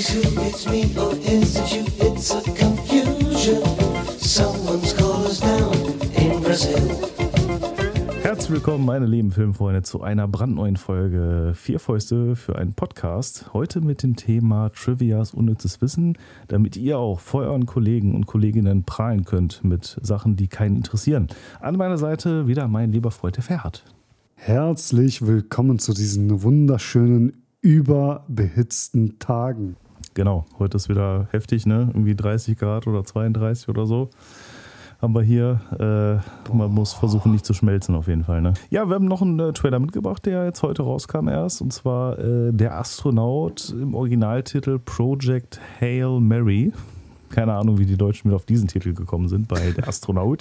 It's who, it's me, or is it you? It's a confusion. Someone's called us down in Brazil. Herzlich willkommen, meine lieben Filmfreunde, zu einer brandneuen Folge Vier Fäuste für einen Podcast. Heute mit dem Thema Trivias unnützes Wissen, damit ihr auch vor euren Kollegen und Kolleginnen prahlen könnt mit Sachen, die keinen interessieren. An meiner Seite wieder mein lieber Freund, der Ferhat. Herzlich willkommen zu diesen wunderschönen, überbehitzten Tagen. Genau, heute ist wieder heftig, ne? Irgendwie 30 Grad oder 32 oder so. Haben wir hier, man muss versuchen nicht zu schmelzen auf jeden Fall. Ne? Ja, wir haben noch einen Trailer mitgebracht, der jetzt heute rauskam erst. Und zwar Der Astronaut im Originaltitel Project Hail Mary. Keine Ahnung, wie die Deutschen mit auf diesen Titel gekommen sind bei Der Astronaut.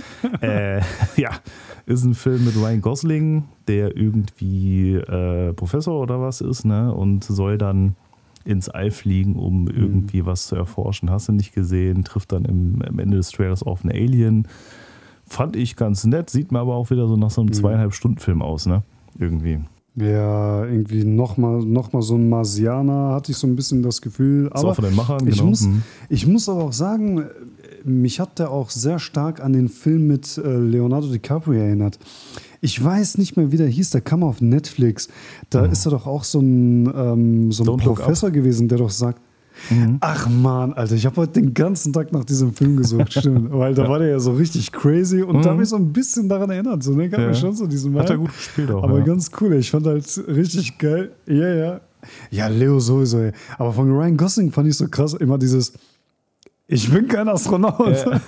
Ja, ist ein Film mit Ryan Gosling, der irgendwie Professor oder was ist, ne? Und soll dann ins All fliegen, um irgendwie was zu erforschen. Hast du nicht gesehen, trifft dann am Ende des Trailers auf einen Alien. Fand ich ganz nett, sieht mir aber auch wieder so nach so einem 2,5-Stunden-Film aus, ne? Irgendwie. Ja, irgendwie noch mal so ein Marsianer, hatte ich so ein bisschen das Gefühl. Ist aber auch von den Machern, genau. Ich muss aber auch sagen, mich hat der auch sehr stark an den Film mit Leonardo DiCaprio erinnert. Ich weiß nicht mehr, wie der hieß, der kam auf Netflix. Da ist er doch auch so ein Professor gewesen, der doch sagt, ach man, Alter, ich habe heute den ganzen Tag nach diesem Film gesucht, stimmt. Weil da war der ja so richtig crazy und da habe ich so ein bisschen daran erinnert. So, ne, kann mich schon so diesen Mal. Hat er gut gespielt auch. Aber ganz cool, ich fand halt richtig geil. Ja. Ja, Leo sowieso. Ey. Aber von Ryan Gosling fand ich so krass immer dieses Ich bin kein Astronaut. Ja.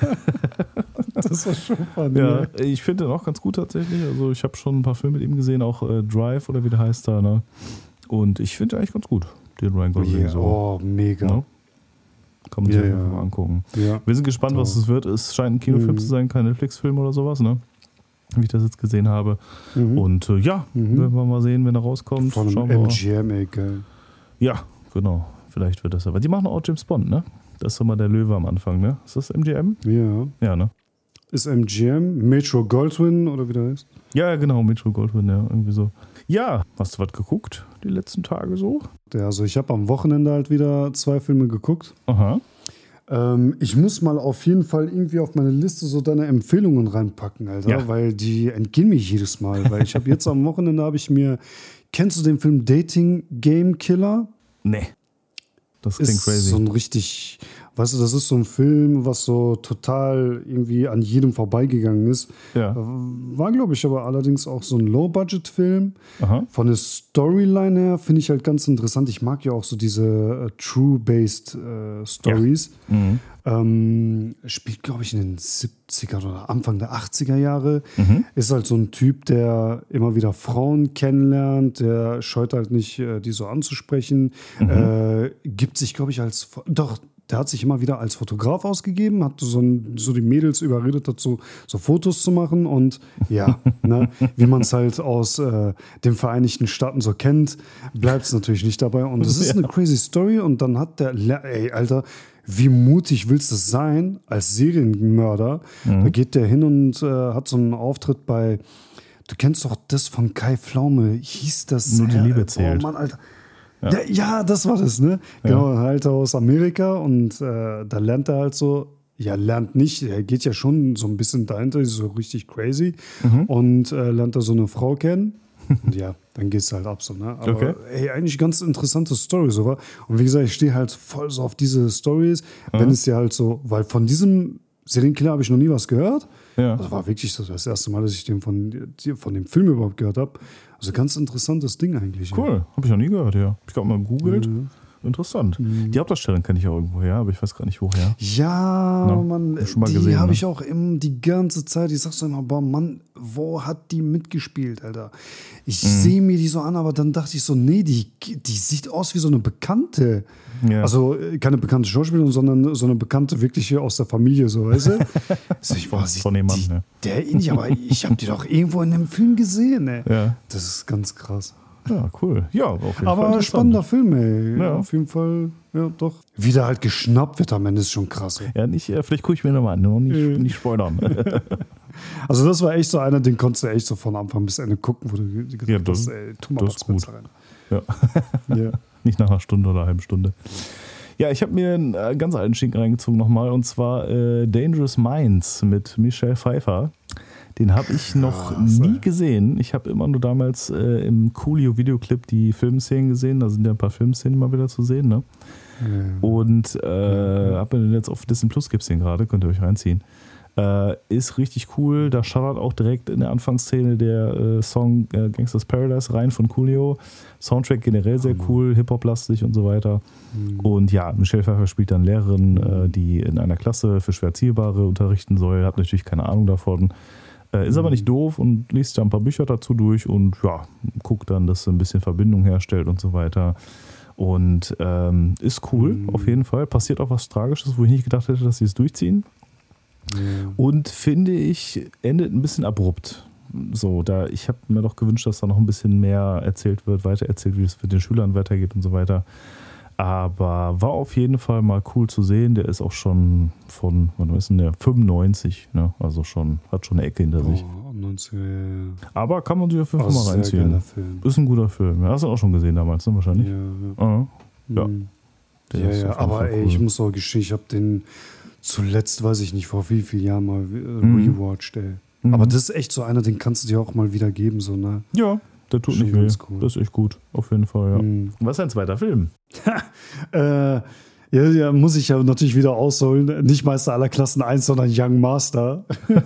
Das war schon fun. Ja, ich finde den auch ganz gut tatsächlich. Also ich habe schon ein paar Filme mit ihm gesehen, auch Drive oder wie der heißt da. Ne? Und ich finde eigentlich ganz gut, den Ryan Gosling. So. Oh, mega. Ne? Kann man sich einfach mal angucken. Ja. Wir sind gespannt, was es wird. Es scheint ein Kinofilm zu sein, kein Netflix-Film oder sowas, ne? Wie ich das jetzt gesehen habe. Und werden wir mal sehen, wenn er rauskommt. Von MGM, ey, geil. Ja, genau. Vielleicht wird das aber. Die machen auch James Bond, ne? Das ist immer der Löwe am Anfang, ne? Ist das MGM? Ja. Ja, ne? Ist MGM, Metro Goldwyn oder wie das heißt? Ja, genau, Metro Goldwyn, ja, irgendwie so. Ja, hast du was geguckt die letzten Tage so? Ja, also ich habe am Wochenende halt wieder 2 Filme geguckt. Aha. Ich muss mal auf jeden Fall irgendwie auf meine Liste so deine Empfehlungen reinpacken, Alter, weil die entgehen mir jedes Mal. Weil ich habe jetzt am Wochenende kennst du den Film Dating Game Killer? Nee. Das klingt crazy. So ein richtig, weißt du, das ist so ein Film, was so total irgendwie an jedem vorbeigegangen ist. Ja. War, glaube ich, aber allerdings auch so ein Low-Budget-Film. Von der Storyline her finde ich halt ganz interessant. Ich mag ja auch so diese True-Based Stories. Ja. Spielt, glaube ich, in den 70er oder Anfang der 80er Jahre. Ist halt so ein Typ, der immer wieder Frauen kennenlernt. Der scheut halt nicht, die so anzusprechen. Gibt sich, glaube ich, der hat sich immer wieder als Fotograf ausgegeben, hat so die Mädels überredet dazu, so Fotos zu machen und ja, ne, wie man es halt aus den Vereinigten Staaten so kennt, bleibt es natürlich nicht dabei und es ist eine crazy Story und dann hat ey, Alter, wie mutig willst du sein als Serienmörder? Da geht der hin und hat so einen Auftritt bei, du kennst doch das von Kai Pflaume, hieß das? Nur die Liebe zählt. Oh Mann, Alter. Ja, das war das, ne? Genau, halt aus Amerika und da lernt er halt so, lernt nicht, er geht ja schon so ein bisschen dahinter, ist so richtig crazy und lernt da so eine Frau kennen und dann geht's halt ab so, ne? Aber ey, eigentlich ganz interessante Story so, und wie gesagt, ich stehe halt voll so auf diese Stories, wenn es dir halt so, weil von diesem Serienkiller habe ich noch nie was gehört. Ja. Das war wirklich so das erste Mal, dass ich von dem Film überhaupt gehört habe. Also ganz interessantes Ding eigentlich. Cool, habe ich noch nie gehört, ja. Ich habe mal gegoogelt. Interessant. Die Hauptdarstellerin kenne ich auch irgendwo her, aber ich weiß gar nicht woher. Ja, Mann, die habe ich auch die ganze Zeit. Ich sag so immer, boah, Mann, wo hat die mitgespielt, Alter? Ich sehe mir die so an, aber dann dachte ich so, nee, die sieht aus wie so eine Bekannte. Ja. Also keine bekannte Schauspielerin, sondern so eine Bekannte wirklich hier aus der Familie, so, weißt du? So, von dem Mann, ne? Der ähnlich, aber ich habe die doch irgendwo in einem Film gesehen, ey. Ja. Das ist ganz krass. Ja, cool. Ja, auf jeden Fall. Aber spannender Film, ey. Ja. Auf jeden Fall, ja, doch. Wie der halt geschnappt wird am Ende ist schon krass, ey. Ja, vielleicht gucke ich mir nochmal an, nur nicht spoilern. Also das war echt so einer, den konntest du echt so von Anfang bis Ende gucken, wo du gedacht hast, ey, tu mal was gut. rein. Ja. Ja. Nicht nach einer Stunde oder einer halben Stunde. Ja, ich habe mir einen ganz alten Schinken reingezogen nochmal und zwar Dangerous Minds mit Michelle Pfeiffer. Den habe ich noch nie gesehen. Ich habe immer nur damals im Coolio-Videoclip die Filmszenen gesehen. Da sind ja ein paar Filmszenen immer wieder zu sehen. Ne? Und habe mir den jetzt auf Disney Plus, gibt es den gerade, könnt ihr euch reinziehen. Ist richtig cool. Da schallert auch direkt in der Anfangsszene der Song Gangsta's Paradise rein von Coolio. Soundtrack generell sehr cool, Hip-Hop-lastig und so weiter. Und ja, Michelle Pfeiffer spielt dann Lehrerin, die in einer Klasse für schwer Erziehbare unterrichten soll. Hat natürlich keine Ahnung davon. Ist aber nicht doof und liest ja ein paar Bücher dazu durch und ja, guckt dann, dass sie ein bisschen Verbindung herstellt und so weiter. Und ist cool, auf jeden Fall. Passiert auch was Tragisches, wo ich nicht gedacht hätte, dass sie es durchziehen. Und finde ich, endet ein bisschen abrupt. So, ich habe mir doch gewünscht, dass da noch ein bisschen mehr erzählt wird, weitererzählt, wie es mit den Schülern weitergeht und so weiter. Aber war auf jeden Fall mal cool zu sehen. Der ist auch schon von, wann ist denn der? 95, ne? Also hat schon eine Ecke hinter sich. 90, aber kann man sich auf jeden Fall mal reinziehen. Ist ein guter Film. Ja, hast du auch schon gesehen damals, ne? Wahrscheinlich. Ja, aber ey, cool. Ich muss auch gestehen, ich habe den zuletzt, weiß ich nicht, vor wie vielen Jahren mal rewatcht, ey. Aber das ist echt so einer, den kannst du dir auch mal wieder geben, so, ne? Ja, der tut nicht weh. Cool. Das ist echt gut, auf jeden Fall, ja. Was ist ein zweiter Film? Ja, muss ich ja natürlich wieder ausholen. Nicht Meister aller Klassen 1, sondern Young Master.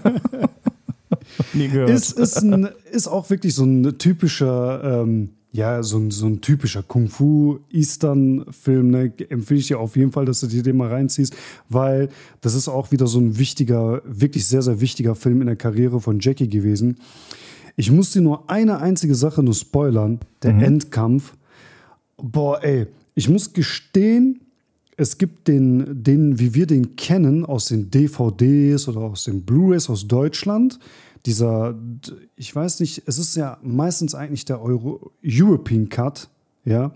Nie gehört. Ist auch wirklich so ein typischer, so ein typischer Kung-Fu-Eastern-Film. Ne? Empfehle ich dir auf jeden Fall, dass du dir den mal reinziehst, weil das ist auch wieder so ein wichtiger, wirklich sehr, sehr wichtiger Film in der Karriere von Jackie gewesen. Ich muss dir nur eine einzige Sache nur spoilern, der Endkampf. Boah, ey, ich muss gestehen, es gibt den, wie wir den kennen, aus den DVDs oder aus den Blu-rays aus Deutschland. Ich weiß nicht, es ist ja meistens eigentlich der European Cut, ja,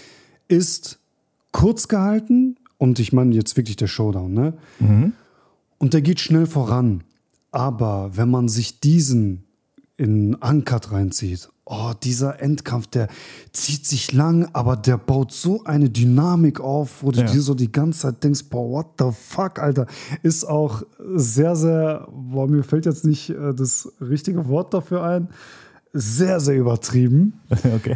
ist kurz gehalten und ich meine jetzt wirklich der Showdown, ne? Und der geht schnell voran. Aber wenn man sich diesen in Uncut reinzieht, dieser Endkampf, der zieht sich lang, aber der baut so eine Dynamik auf, wo du dir so die ganze Zeit denkst, boah, what the fuck, Alter. Ist auch sehr, sehr, mir fällt jetzt nicht das richtige Wort dafür ein, sehr, sehr übertrieben. Okay.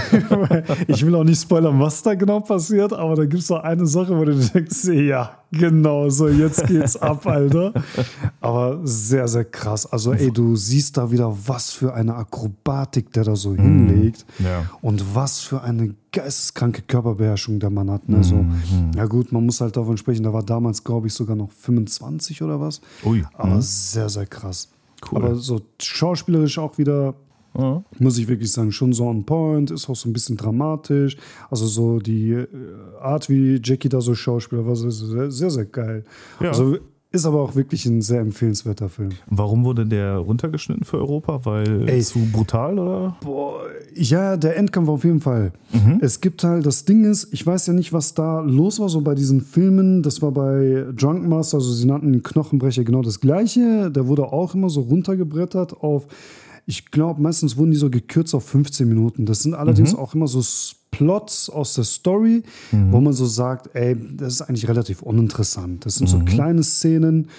Ich will auch nicht spoilern, was da genau passiert, aber da gibt es so eine Sache, wo du denkst, ja, genau, so jetzt geht's ab, Alter. Aber sehr, sehr krass. Also ey, du siehst da wieder, was für eine Akrobatik der da so hinlegt und was für eine geisteskranke Körperbeherrschung der Mann hat. Ne? So, ja gut, man muss halt davon sprechen, da war damals, glaube ich, sogar noch 25 oder was. Ui. Aber sehr, sehr krass. Cool. Aber so schauspielerisch auch wieder, muss ich wirklich sagen, schon so on point, ist auch so ein bisschen dramatisch. Also so die Art, wie Jackie da so Schauspieler war, sehr, sehr, sehr geil. Ja. Also ist aber auch wirklich ein sehr empfehlenswerter Film. Warum wurde der runtergeschnitten für Europa? Weil zu brutal, oder? Boah, ja, der Endkampf auf jeden Fall. Es gibt halt, das Ding ist, ich weiß ja nicht, was da los war, so bei diesen Filmen. Das war bei Drunk Master, also sie nannten den Knochenbrecher genau das Gleiche. Der wurde auch immer so runtergebrettert auf, ich glaube, meistens wurden die so gekürzt auf 15 Minuten. Das sind allerdings auch immer so Plots aus der Story, wo man so sagt, ey, das ist eigentlich relativ uninteressant. Das sind so kleine Szenen,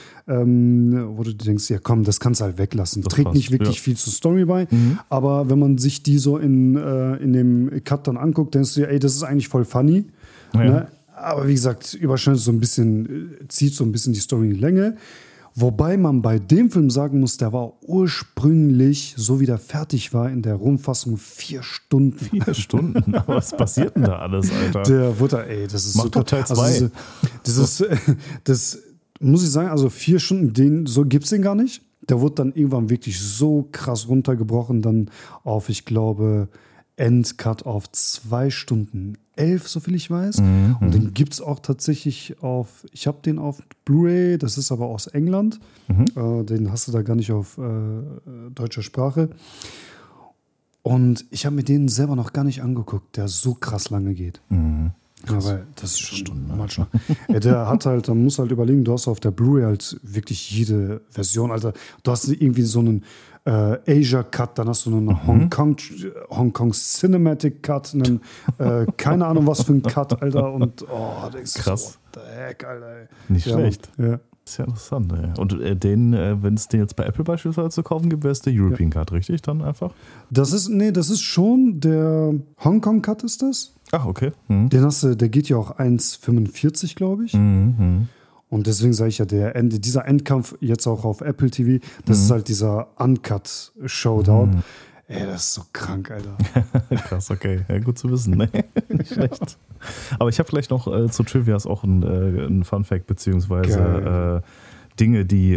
wo du denkst, ja komm, das kannst du halt weglassen. Das trägt nicht wirklich viel zur Story bei, aber wenn man sich die so in dem Cut dann anguckt, denkst du, ey, das ist eigentlich voll funny. Ja. Ne? Aber wie gesagt, überschneidet so ein bisschen, zieht so ein bisschen die Story in die Länge. Wobei man bei dem Film sagen muss, der war ursprünglich, so wie der fertig war, in der Rohfassung 4 Stunden. 4 Stunden? Aber was passiert denn da alles, Alter? Der Wutter, ey, das ist Mach so Teil 2. Also das muss ich sagen, also 4 Stunden, so gibt es den gar nicht. Der wurde dann irgendwann wirklich so krass runtergebrochen, dann auf, ich glaube, Endcut auf 2 Stunden 11, soviel ich weiß. Und den gibt es auch tatsächlich ich habe den auf Blu-ray, das ist aber aus England. Den hast du da gar nicht auf deutscher Sprache. Und ich habe mir den selber noch gar nicht angeguckt, der so krass lange geht. Ja, weil das ist schon manchmal. Ja, da muss halt überlegen, du hast auf der Blu-ray halt wirklich jede Version, Alter. Du hast irgendwie so einen Asia Cut, dann hast du einen Hongkong Cinematic Cut, einen keine Ahnung was für ein Cut, Alter. Und krass. What the heck, Alter. Ey. Nicht schlecht. Ja. Das ist ja interessant, ey. Und wenn es den jetzt bei Apple beispielsweise zu kaufen gibt, wäre es der European Cut, richtig? Dann einfach? Das ist schon der Hongkong Cut, ist das? Ach, okay. Der geht ja auch 1,45, glaube ich. Und deswegen sage ich ja, dieser Endkampf jetzt auch auf Apple TV, das ist halt dieser Uncut Showdown. Ey, das ist so krank, Alter. Krass, okay. Ja, gut zu wissen. Nee, nicht schlecht. Aber ich habe vielleicht noch zu Trivias auch ein Fun-Fact, beziehungsweise Dinge, die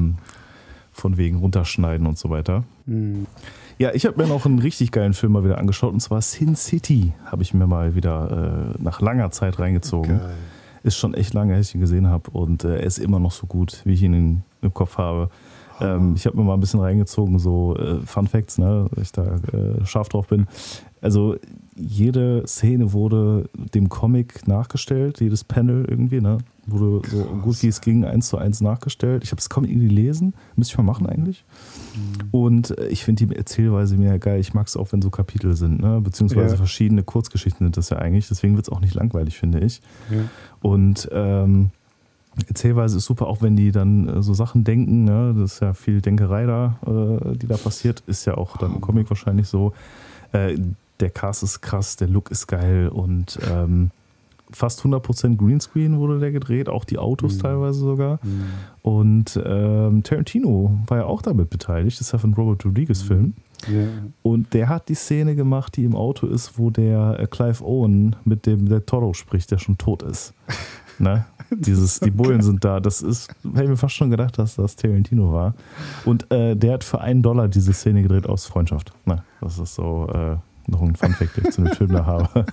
von wegen runterschneiden und so weiter. Ja, ich habe mir noch einen richtig geilen Film mal wieder angeschaut, und zwar Sin City habe ich mir mal wieder nach langer Zeit reingezogen. Geil. Ist schon echt lange, als ich ihn gesehen habe, und er ist immer noch so gut, wie ich ihn im Kopf habe. Ich habe mir mal ein bisschen reingezogen, so Fun Facts, ne, dass ich da scharf drauf bin. Also jede Szene wurde dem Comic nachgestellt, jedes Panel irgendwie, ne, wurde so gut wie es ging 1:1 nachgestellt. Ich habe das Comic nie gelesen, müsste ich mal machen eigentlich. Und ich finde die Erzählweise mega geil. Ich mag es auch, wenn so Kapitel sind, ne, beziehungsweise verschiedene Kurzgeschichten sind das ja eigentlich. Deswegen wird es auch nicht langweilig, finde ich. Ja. Und Erzählweise ist super, auch wenn die dann so Sachen denken, ne? Das ist ja viel Denkerei da, die da passiert, ist ja auch dann im Comic wahrscheinlich so. Der Cast ist krass, der Look ist geil, und fast 100% Greenscreen wurde der gedreht, auch die Autos teilweise sogar. Und Tarantino war ja auch damit beteiligt, das ist ja von Robert Rodriguez Film. Yeah. Und der hat die Szene gemacht, die im Auto ist, wo der Clive Owen mit dem Del Toro spricht, der schon tot ist. Ne? Die Bullen sind da. Das ist, hätte ich mir fast schon gedacht, dass das Tarantino war. Und der hat für $1 diese Szene gedreht aus Freundschaft. Na, das ist so noch ein Funfact, den ich zu dem Film da habe.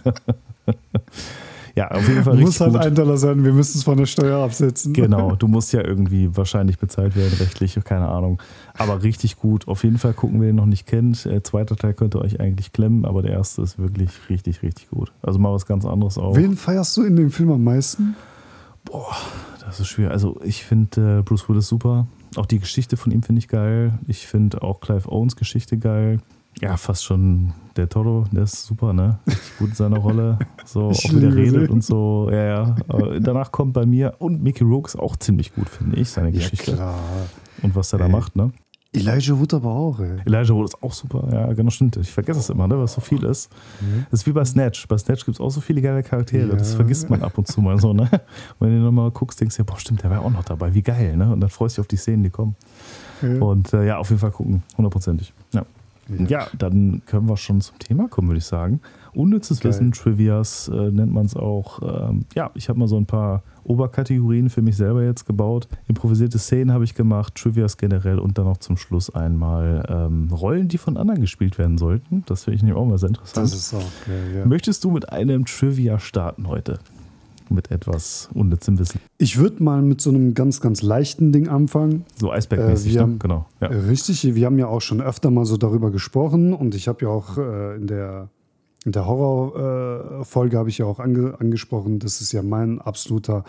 Ja, auf jeden Fall muss halt $1 sein, wir müssen es von der Steuer absetzen. Genau, du musst ja irgendwie wahrscheinlich bezahlt werden, rechtlich, keine Ahnung. Aber richtig gut. Auf jeden Fall gucken, wer den noch nicht kennt. Zweiter Teil könnt ihr euch eigentlich klemmen, aber der erste ist wirklich richtig, richtig gut. Also mal was ganz anderes auch. Wen feierst du in dem Film am meisten? Boah, das ist schwer. Also ich finde Bruce Willis super. Auch die Geschichte von ihm finde ich geil. Ich finde auch Clive Owens Geschichte geil. Ja, fast schon der Toro, der ist super, ne? Richtig gut in seiner Rolle. So, auch wie der redet und so. Ja. Danach kommt bei mir, und Mickey Rourke ist auch ziemlich gut, finde ich, seine Geschichte. Klar. Und was er da macht, ne? Elijah Wood aber auch, ey. Elijah Wood ist auch super, ja, genau, stimmt. Ich vergesse es immer, ne, was so viel ist. Das ist wie bei Snatch. Bei Snatch gibt es auch so viele geile Charaktere. Ja. Das vergisst man ab und zu mal so, ne? Und wenn du nochmal guckst, denkst du ja, boah, stimmt, der war ja auch noch dabei. Wie geil, ne? Und dann freust du dich auf die Szenen, die kommen. Ja. Und ja, auf jeden Fall gucken, 100%. Ja, dann können wir schon zum Thema kommen, würde ich sagen. Unnützes Wissen, Trivias nennt man es auch. Ich habe mal so ein paar Oberkategorien für mich selber jetzt gebaut. Improvisierte Szenen habe ich gemacht, Trivias generell, und dann noch zum Schluss einmal Rollen, die von anderen gespielt werden sollten. Das finde ich nämlich auch mal sehr interessant. Das ist auch geil, ja. Möchtest du mit einem Trivia starten heute? Mit etwas unnützem Wissen. Ich würde mal mit so einem ganz, ganz leichten Ding anfangen. So Eisbergmäßig, genau. Ja. Richtig, wir haben ja auch schon öfter mal so darüber gesprochen, und ich habe ja auch in der Horror-Folge habe ich ja auch angesprochen, das ist ja mein absoluter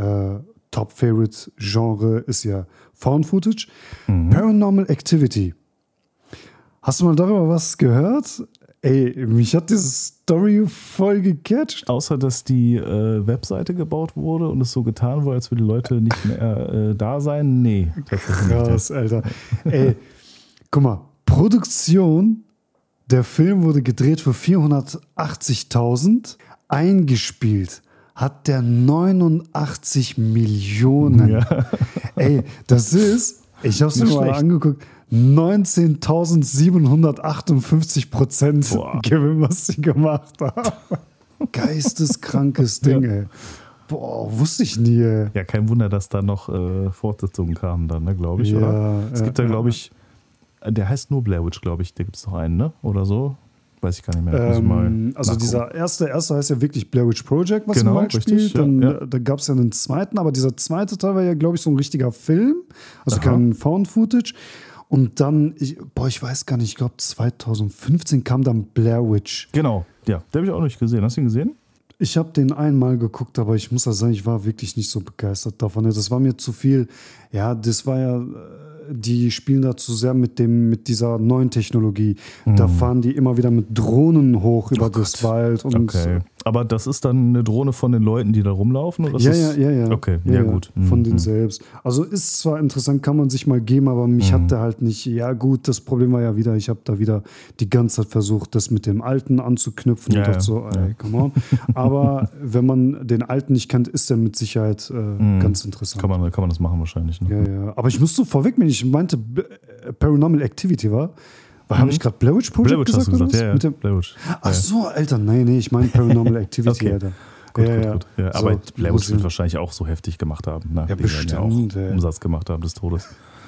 Top-Favorite-Genre, ist ja Found-Footage. Paranormal Activity. Hast du mal darüber was gehört? Ey, mich hat diese Story voll gecatcht. Außer, dass die Webseite gebaut wurde und es so getan wurde, als würden die Leute nicht mehr da sein. Nee. Krass, Alter. Ey, guck mal, Produktion, der Film wurde gedreht für 480.000, eingespielt hat der 89 Millionen. Ja. Ey, das ist, ich hab's mir mal angeguckt, 19.758% Gewinn, was sie gemacht haben. Geisteskrankes Ding, ey. Boah, wusste ich nie, ey. Ja, kein Wunder, dass da noch Fortsetzungen kamen dann, ne, glaube ich, oder? Es gibt da, glaube ich, der heißt nur Blair Witch, glaube ich, da gibt es noch einen, ne, oder so. Weiß ich gar nicht mehr. Also dieser erste heißt ja wirklich Blair Witch Project, was man halt spielt. Dann da gab es ja einen zweiten, aber dieser zweite Teil war ja, glaube ich, so ein richtiger Film. Also kein Found-Footage. Und dann, ich weiß gar nicht, ich glaube 2015 kam dann Blair Witch. Genau, ja, den habe ich auch nicht gesehen. Hast du ihn gesehen? Ich habe den einmal geguckt, aber ich muss da sagen, ich war wirklich nicht so begeistert davon. Das war mir zu viel. Ja, das war ja, die spielen da zu sehr mit dieser neuen Technologie. Da fahren die immer wieder mit Drohnen hoch über das Wald. Und okay. Aber das ist dann eine Drohne von den Leuten, die da rumlaufen? Oder ja. Okay, ja gut. Von denen selbst. Also ist zwar interessant, kann man sich mal geben, aber mich hat der halt nicht, ja gut, das Problem war ja wieder, ich habe da wieder die ganze Zeit versucht, das mit dem Alten anzuknüpfen und dachte so, ey, come on. Aber wenn man den Alten nicht kennt, ist der mit Sicherheit ganz interessant. Kann man das machen wahrscheinlich. Ne? Ja. Aber ich musste vorwegnehmen, ich meinte Paranormal Activity war. Habe ich gerade Blair Witch Project gesagt? Hast du gesagt? Ja, Blair Witch. Ach so, Alter, nee, ich meine Paranormal Activity, okay. Alter. Gut. Ja, aber so, Blair Witch wird wahrscheinlich auch so heftig gemacht haben. Ne? Ja, die bestimmt. Ja auch Umsatz gemacht haben des Todes.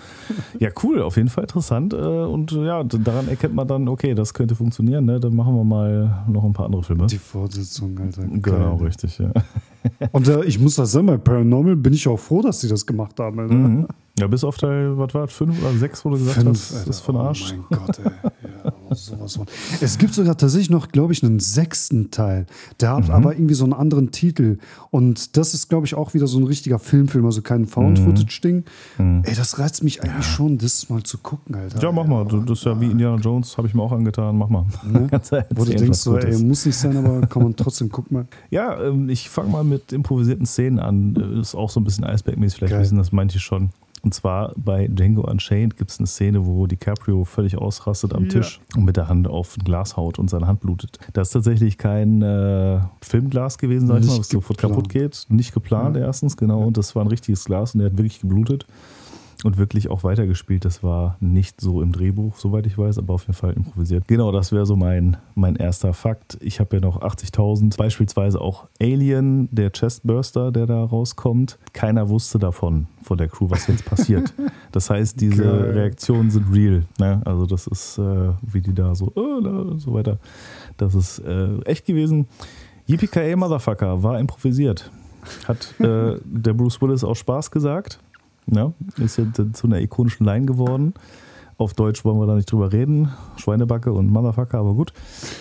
Ja, cool, auf jeden Fall interessant. Und ja, daran erkennt man dann, okay, das könnte funktionieren, ne? Dann machen wir mal noch ein paar andere Filme. Die Fortsetzung, Alter. Genau, richtig, ja. Und ich muss das sagen, bei Paranormal bin ich auch froh, dass sie das gemacht haben, Alter. Ja, bis auf Teil, was war das, 5 oder 6, wo du gesagt hast, das ist für den Arsch. Oh mein Gott, ey. Ja, sowas von. Es gibt sogar tatsächlich noch, glaube ich, einen 6. Teil. Der hat aber irgendwie so einen anderen Titel. Und das ist, glaube ich, auch wieder so ein richtiger Filmfilm, also kein Found-Footage-Ding. Ey, das reizt mich eigentlich schon, das mal zu gucken, Alter. Ja, mach mal. Das ist ja wie Indiana Jones, habe ich mir auch angetan. Mach mal. Ne? Wo du denkst, so, ey, muss nicht sein, aber kann man trotzdem gucken mal. Ja, ich fange mal mit improvisierten Szenen an. Ist auch so ein bisschen Eisbergmäßig, vielleicht wissen das manche schon. Und zwar bei Django Unchained gibt es eine Szene, wo DiCaprio völlig ausrastet am Tisch und mit der Hand auf ein Glas haut und seine Hand blutet. Das ist tatsächlich kein Filmglas gewesen, sag ich mal, was sofort kaputt geht. Nicht geplant erstens, genau. Und das war ein richtiges Glas und er hat wirklich geblutet. Und wirklich auch weitergespielt. Das war nicht so im Drehbuch, soweit ich weiß, aber auf jeden Fall improvisiert. Genau, das wäre so mein erster Fakt. Ich habe ja noch 80.000. Beispielsweise auch Alien, der Chestburster, der da rauskommt. Keiner wusste davon, von der Crew, was jetzt passiert. Das heißt, diese Reaktionen sind real. Ne? Also das ist, wie die da so, und so weiter. Das ist echt gewesen. Yippee Motherfucker war improvisiert. Hat der Bruce Willis auch Spaß gesagt. Ja, ist ja zu einer ikonischen Line geworden. Auf Deutsch wollen wir da nicht drüber reden. Schweinebacke und Motherfucker, aber gut.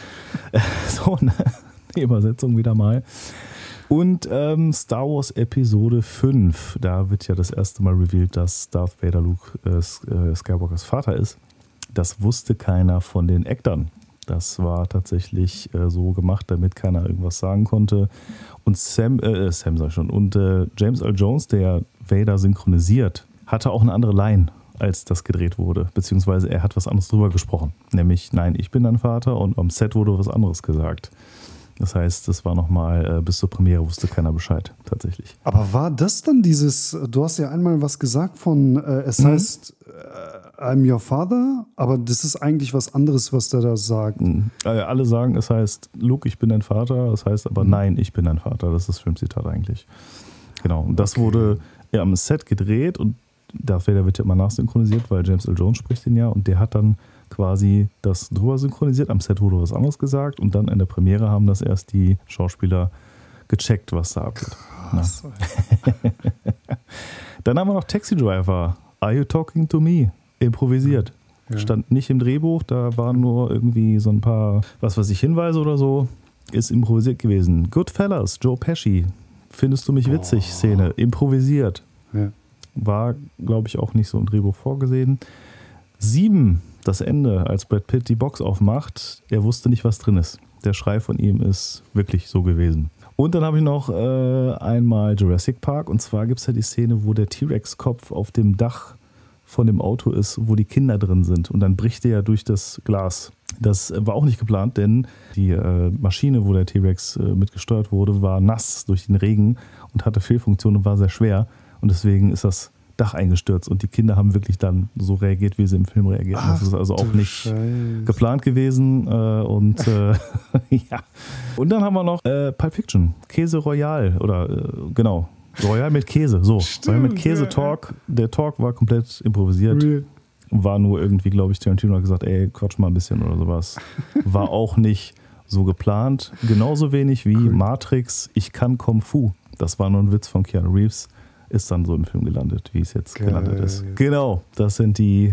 So, die Übersetzung wieder mal. Und Star Wars Episode 5. Da wird ja das erste Mal revealed, dass Darth Vader Luke Skywalkers Vater ist. Das wusste keiner von den Actern. Das war tatsächlich so gemacht, damit keiner irgendwas sagen konnte. Und James Earl Jones, der Vader synchronisiert, hatte auch eine andere Line, als das gedreht wurde. Beziehungsweise er hat was anderes drüber gesprochen. Nämlich, nein, ich bin dein Vater, und am Set wurde was anderes gesagt. Das heißt, das war nochmal, bis zur Premiere wusste keiner Bescheid, tatsächlich. Aber war das dann dieses, du hast ja einmal was gesagt von, es heißt, I'm your father, aber das ist eigentlich was anderes, was der da sagt. Alle sagen, es heißt, Luke, ich bin dein Vater, das heißt aber, nein, ich bin dein Vater. Das ist das Filmzitat eigentlich. Genau, und das wurde am Set gedreht und Darth Vader wird ja immer nachsynchronisiert, weil James Earl Jones spricht den ja, und der hat dann quasi das drüber synchronisiert. Am Set wurde was anderes gesagt und dann in der Premiere haben das erst die Schauspieler gecheckt, was da abgeht. Krass. Dann haben wir noch Taxi Driver. Are you talking to me? Improvisiert. Ja. Stand nicht im Drehbuch, da waren nur irgendwie so ein paar, Hinweise oder so. Ist improvisiert gewesen. Goodfellas, Joe Pesci. Findest du mich witzig? Szene. Improvisiert. Ja. War, glaube ich, auch nicht so im Drehbuch vorgesehen. 7, das Ende, als Brad Pitt die Box aufmacht. Er wusste nicht, was drin ist. Der Schrei von ihm ist wirklich so gewesen. Und dann habe ich noch einmal Jurassic Park. Und zwar gibt es ja die Szene, wo der T-Rex-Kopf auf dem Dach von dem Auto ist, wo die Kinder drin sind. Und dann bricht er ja durch das Glas. Das war auch nicht geplant, denn die Maschine, wo der T-Rex mitgesteuert wurde, war nass durch den Regen und hatte Fehlfunktion und war sehr schwer. Und deswegen ist das Dach eingestürzt. Und die Kinder haben wirklich dann so reagiert, wie sie im Film reagieren. Das ist also auch nicht geplant gewesen. Ja. Und dann haben wir noch Pulp Fiction, Käse Royal. Oder genau, Royal mit Käse. So, Royal mit Käse-Talk. Der Talk war komplett improvisiert. War nur irgendwie, glaube ich, Tarantino hat gesagt, ey, quatsch mal ein bisschen oder sowas. War auch nicht so geplant. Genauso wenig wie Matrix, ich kann Kung Fu. Das war nur ein Witz von Keanu Reeves. Ist dann so im Film gelandet, wie es jetzt gelandet ist. Genau, das sind die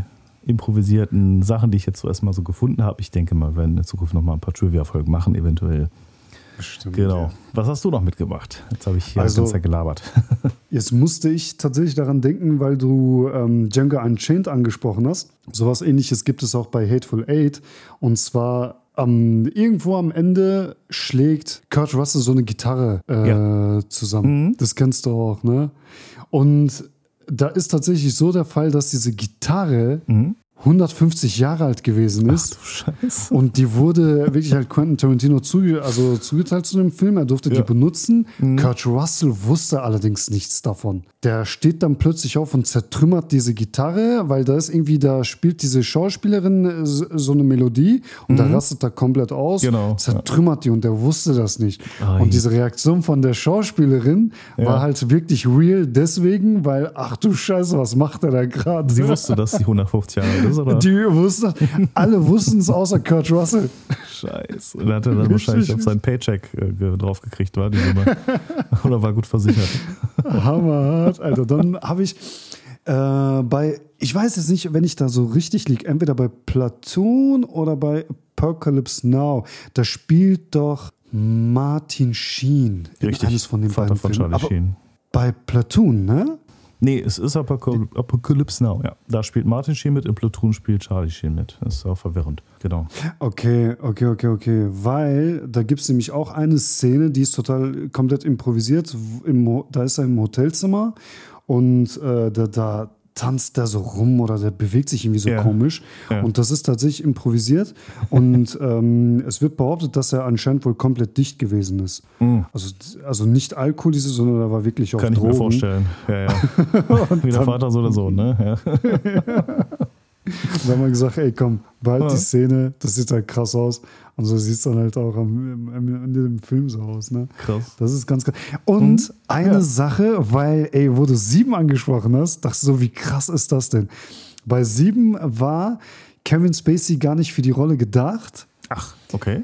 improvisierten Sachen, die ich jetzt so erstmal so gefunden habe. Ich denke mal, wir werden in der Zukunft nochmal ein paar Trivia-Folgen machen, eventuell. Bestimmt, Genau. ja. Was hast du noch mitgebracht? Jetzt habe ich hier Also- ganz Zeit gelabert. Jetzt musste ich tatsächlich daran denken, weil du Django Unchained angesprochen hast. Sowas Ähnliches gibt es auch bei Hateful Eight. Und zwar irgendwo am Ende schlägt Kurt Russell so eine Gitarre zusammen. Das kennst du auch, ne? Und da ist tatsächlich so der Fall, dass diese Gitarre 150 Jahre alt gewesen ist. Ach du Scheiße. Und die wurde wirklich halt Quentin Tarantino zugeteilt zu dem Film. Er durfte die benutzen. Kurt Russell wusste allerdings nichts davon. Der steht dann plötzlich auf und zertrümmert diese Gitarre, weil da spielt diese Schauspielerin so eine Melodie und da rastet er komplett aus, Genau, zertrümmert die und der wusste das nicht. Ei. Und diese Reaktion von der Schauspielerin war halt wirklich real deswegen, weil, ach du Scheiße, was macht er da gerade? Sie wusste, dass sie 150 Jahre alt ist, oder? Alle wussten es außer Kurt Russell. Scheiße. Und hat er dann wahrscheinlich auf seinen Paycheck drauf gekriegt, war die Summe. Oder war gut versichert. Hammerhart, Alter. Dann habe ich ich weiß jetzt nicht, wenn ich da so richtig liege, entweder bei Platoon oder bei Apocalypse Now, da spielt doch Martin Sheen in Richtig, eines von den Vater beiden von Filmen. Charlie Aber Sheen. bei Platoon, ne? Nee, es ist Apocalypse Now, ja. Da spielt Martin Sheen mit, im Platoon spielt Charlie Sheen mit. Das ist auch verwirrend, genau. Okay. Weil da gibt es nämlich auch eine Szene, die ist total komplett improvisiert. Da ist er im Hotelzimmer und da tanzt der so rum oder der bewegt sich irgendwie so komisch. Ja. Und das ist tatsächlich improvisiert. Und es wird behauptet, dass er anscheinend wohl komplett dicht gewesen ist. Also nicht alkoholisiert, sondern er war wirklich auf Kann ich Drogen. mir vorstellen. Ja. Wie der Vater so oder so, ne? Ja. Da haben wir gesagt, ey komm, behalt die Szene, das sieht halt krass aus. Und so sieht es dann halt auch am Ende im Film so aus. Ne? Krass. Das ist ganz krass. Und eine Sache, weil, wo du 7 angesprochen hast, dachte ich so, wie krass ist das denn? Bei 7 war Kevin Spacey gar nicht für die Rolle gedacht. Ach, okay.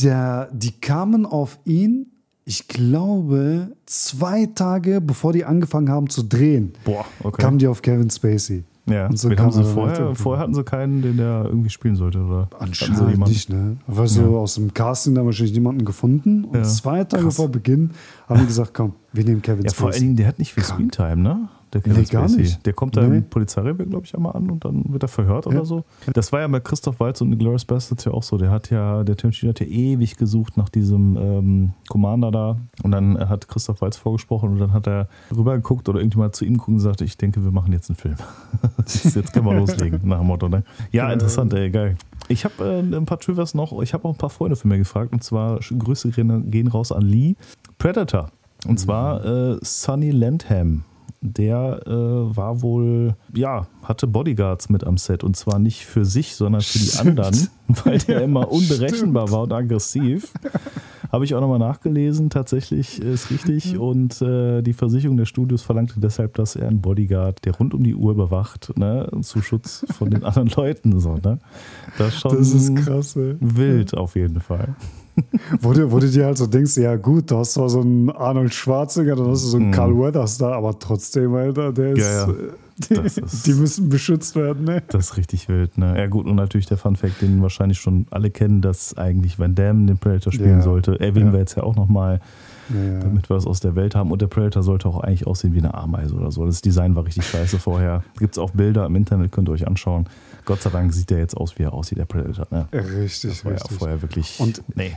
Die kamen auf ihn, ich glaube, 2 Tage bevor die angefangen haben zu drehen, kamen die auf Kevin Spacey. Ja, und so haben sie vorher hatten sie keinen, den der irgendwie spielen sollte, oder? Anscheinend nicht, ne? Weil so aus dem Casting da wahrscheinlich niemanden gefunden. Und 2 Tage vor Beginn haben die gesagt, komm, wir nehmen Kevin Spacey. Ja, vor allen Dingen, der hat nicht viel Screentime, ne? Der Kevin gar Spacey. nicht. Der kommt da im Polizeirevier, glaube ich, einmal an und dann wird er verhört oder so. Das war ja bei Christoph Waltz und Inglourious Basterds ja auch so. Der Tarantino hat ja ewig gesucht nach diesem Commander da und dann hat Christoph Waltz vorgesprochen und dann hat er rübergeguckt oder irgendjemand zu ihm geguckt und gesagt, ich denke, wir machen jetzt einen Film. Jetzt können wir loslegen, nach dem Motto, ne? Ja, interessant, geil. Ich habe ein paar Trivias noch, ich habe auch ein paar Freunde für mich gefragt und zwar Grüße gehen raus an Lee. Predator. Und zwar Sonny Landham. Der war wohl, hatte Bodyguards mit am Set und zwar nicht für sich, sondern für die anderen, weil der immer unberechenbar war und aggressiv. Habe ich auch nochmal nachgelesen, tatsächlich ist richtig. Und die Versicherung des Studios verlangte deshalb, dass er einen Bodyguard, der rund um die Uhr überwacht, ne, zu Schutz von den anderen Leuten. So, ne? Das ist krass, ey. Wild auf jeden Fall. Wo du dir halt so denkst, ja gut, du hast zwar so einen Arnold Schwarzenegger, dann hast du so einen Carl Weathers da, aber trotzdem, Alter, der ist, die müssen beschützt werden, ne? Das ist richtig wild, ne? Ja gut, und natürlich der Funfact, den wahrscheinlich schon alle kennen, dass eigentlich Van Damme den Predator spielen sollte. Erwähnen wir jetzt ja auch nochmal, damit wir das aus der Welt haben. Und der Predator sollte auch eigentlich aussehen wie eine Ameise oder so. Das Design war richtig scheiße vorher. Gibt es auch Bilder im Internet, könnt ihr euch anschauen. Gott sei Dank sieht der jetzt aus, wie er aussieht, der Predator. Ne? Richtig, das war ja vorher wirklich. Nee.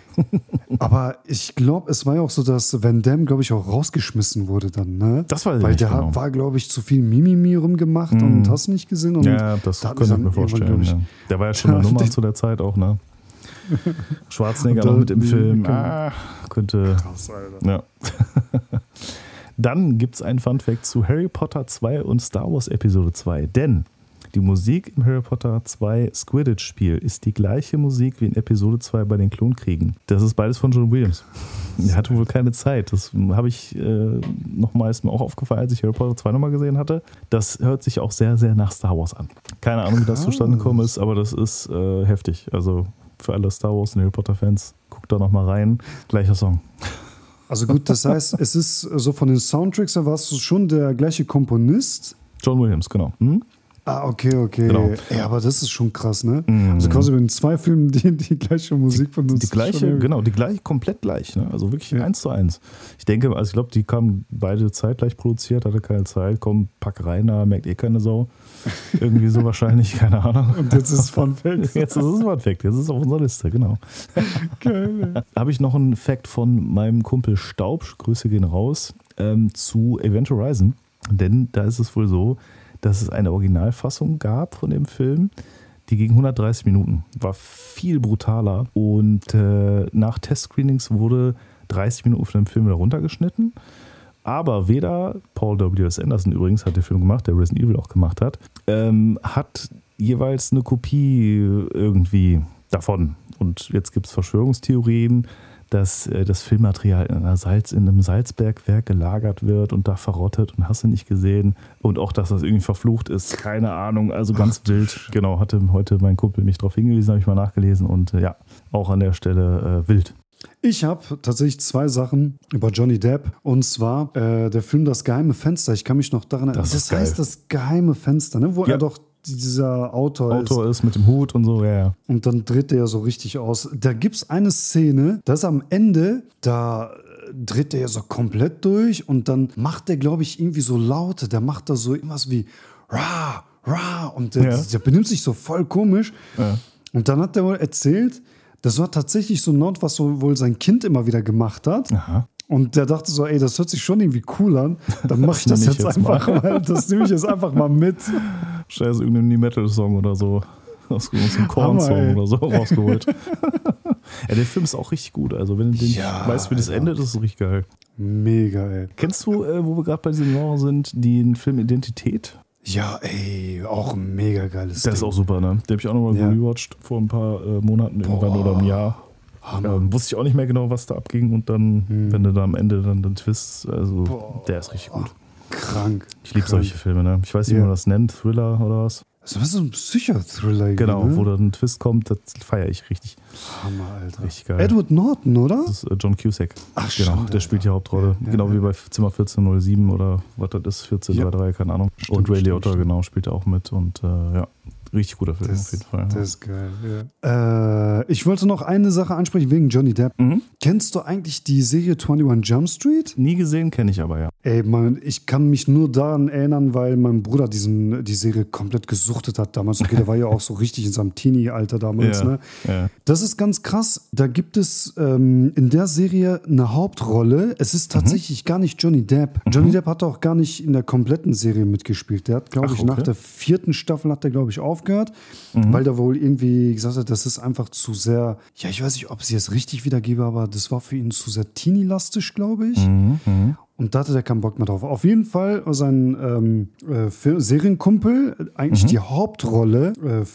Aber ich glaube, es war ja auch so, dass Van Damme, glaube ich, auch rausgeschmissen wurde dann. Ne? Das war weil der war, glaube ich, zu viel Mimimi rumgemacht und hast nicht gesehen. Und das könnte ich mir vorstellen. Ja. Der war ja schon eine Nummer zu der Zeit auch, ne? Schwarzenegger noch mit im Film. Könnte. Krass, Alter. Ja. Dann gibt es einen Funfact zu Harry Potter 2 und Star Wars Episode 2. Denn die Musik im Harry Potter 2 Quidditch-Spiel ist die gleiche Musik wie in Episode 2 bei den Klonkriegen. Das ist beides von John Williams. Er hatte wohl keine Zeit. Das habe ich nochmals mir auch aufgefallen, als ich Harry Potter 2 nochmal gesehen hatte. Das hört sich auch sehr, sehr nach Star Wars an. Keine Ahnung, wie das zustande gekommen ist, aber das ist heftig. Also für alle Star Wars und Harry Potter-Fans, guckt da nochmal rein. Gleicher Song. Also gut, das heißt, es ist so von den Soundtracks, da warst du schon der gleiche Komponist. John Williams, genau. Ah, okay. Genau. Ja, aber das ist schon krass, ne? Also quasi in 2 Filmen die gleiche Musik benutzt. Die gleiche, komplett gleich, ne? Also wirklich 1:1. Ich denke, also ich glaube, die kamen beide zeitgleich produziert, hatte keine Zeit, komm, pack rein, da merkt keine Sau. Irgendwie so wahrscheinlich, keine Ahnung. Und jetzt ist es Fun Fact. Jetzt ist es Fun Fact, jetzt ist es auf unserer Liste, genau. Geil. Habe ich noch einen Fact von meinem Kumpel Staub, Grüße gehen raus, zu Event Horizon. Denn da ist es wohl so, dass es eine Originalfassung gab von dem Film, die ging 130 Minuten, war viel brutaler und nach Testscreenings wurde 30 Minuten von dem Film wieder runtergeschnitten. Aber weder Paul W.S. Anderson übrigens hat den Film gemacht, der Resident Evil auch gemacht hat, hat jeweils eine Kopie irgendwie davon. Und jetzt gibt es Verschwörungstheorien, dass das Filmmaterial in einem Salzbergwerk gelagert wird und da verrottet und hast du nicht gesehen. Und auch, dass das irgendwie verflucht ist, keine Ahnung, also ganz wild. Genau, hatte heute mein Kumpel mich darauf hingewiesen, habe ich mal nachgelesen und ja, auch an der Stelle wild. Ich habe tatsächlich 2 Sachen über Johnny Depp. Und zwar der Film Das geheime Fenster. Ich kann mich noch daran erinnern. Das heißt Das geheime Fenster, ne? Wo er doch dieser Autor ist mit dem Hut und so, ja. Und dann dreht der ja so richtig aus. Da gibt es eine Szene, das am Ende, da dreht der ja so komplett durch und dann macht der, glaube ich, irgendwie so Laute. Der macht da so irgendwas wie Ra, Ra und der benimmt sich so voll komisch. Ja. Und dann hat der wohl erzählt, das war tatsächlich so ein Laut, was so wohl sein Kind immer wieder gemacht hat. Aha. Und der dachte so, ey, das hört sich schon irgendwie cool an. Dann mache ich das jetzt einfach mal. Das nehme ich jetzt einfach mal mit. Scheiße, irgendein New-Metal-Song oder so. Aus einem Korn-Song oder so rausgeholt. Ja, der Film ist auch richtig gut. Also, wenn du den weißt, wie das endet, ist es richtig geil. Mega, ey. Kennst du, wo wir gerade bei diesem Genre sind, den Film Identität? Ja, ey, auch ein mega geiles Ding. Der ist auch super, ne? Den habe ich auch nochmal rewatcht vor ein paar Monaten irgendwann oder einem Jahr. Wusste ich auch nicht mehr genau, was da abging und dann, wenn du da am Ende dann den Twist, also der ist richtig gut. Krank. Ich liebe solche Filme, ne? Ich weiß nicht, wie man das nennt, Thriller oder was. Das ist so ein Psychothriller. Genau, ne? Wo da ein Twist kommt, das feiere ich richtig. Hammer, Alter. Richtig geil. Edward Norton, oder? Das ist John Cusack. Ach, genau, stimmt, der spielt die Hauptrolle. Genau wie bei Zimmer 1407 oder was das ist, 1433, keine Ahnung. Stimmt, und Ray Liotta, genau, spielt er auch mit und richtig guter Film auf jeden Fall. Das ist geil, ja. Ich wollte noch eine Sache ansprechen wegen Johnny Depp. Kennst du eigentlich die Serie 21 Jump Street? Nie gesehen, kenne ich aber, ja. Ey, ich kann mich nur daran erinnern, weil mein Bruder die Serie komplett gesuchtet hat damals. Okay, der war ja auch so richtig in seinem Teenie-Alter damals. Ne? Ja. Das ist ganz krass. Da gibt es in der Serie eine Hauptrolle. Es ist tatsächlich gar nicht Johnny Depp. Johnny Depp hat auch gar nicht in der kompletten Serie mitgespielt. Der hat, glaube ich, nach der 4. Staffel hat der, glaube ich, aufgehört, weil der wohl irgendwie gesagt hat, das ist einfach zu sehr, ja, ich weiß nicht, ob ich es richtig wiedergebe, aber das war für ihn zu sehr teenie-lastig, glaube ich. Und da hatte der keinen Bock mehr drauf. Auf jeden Fall sein Serienkumpel, eigentlich die Hauptrolle,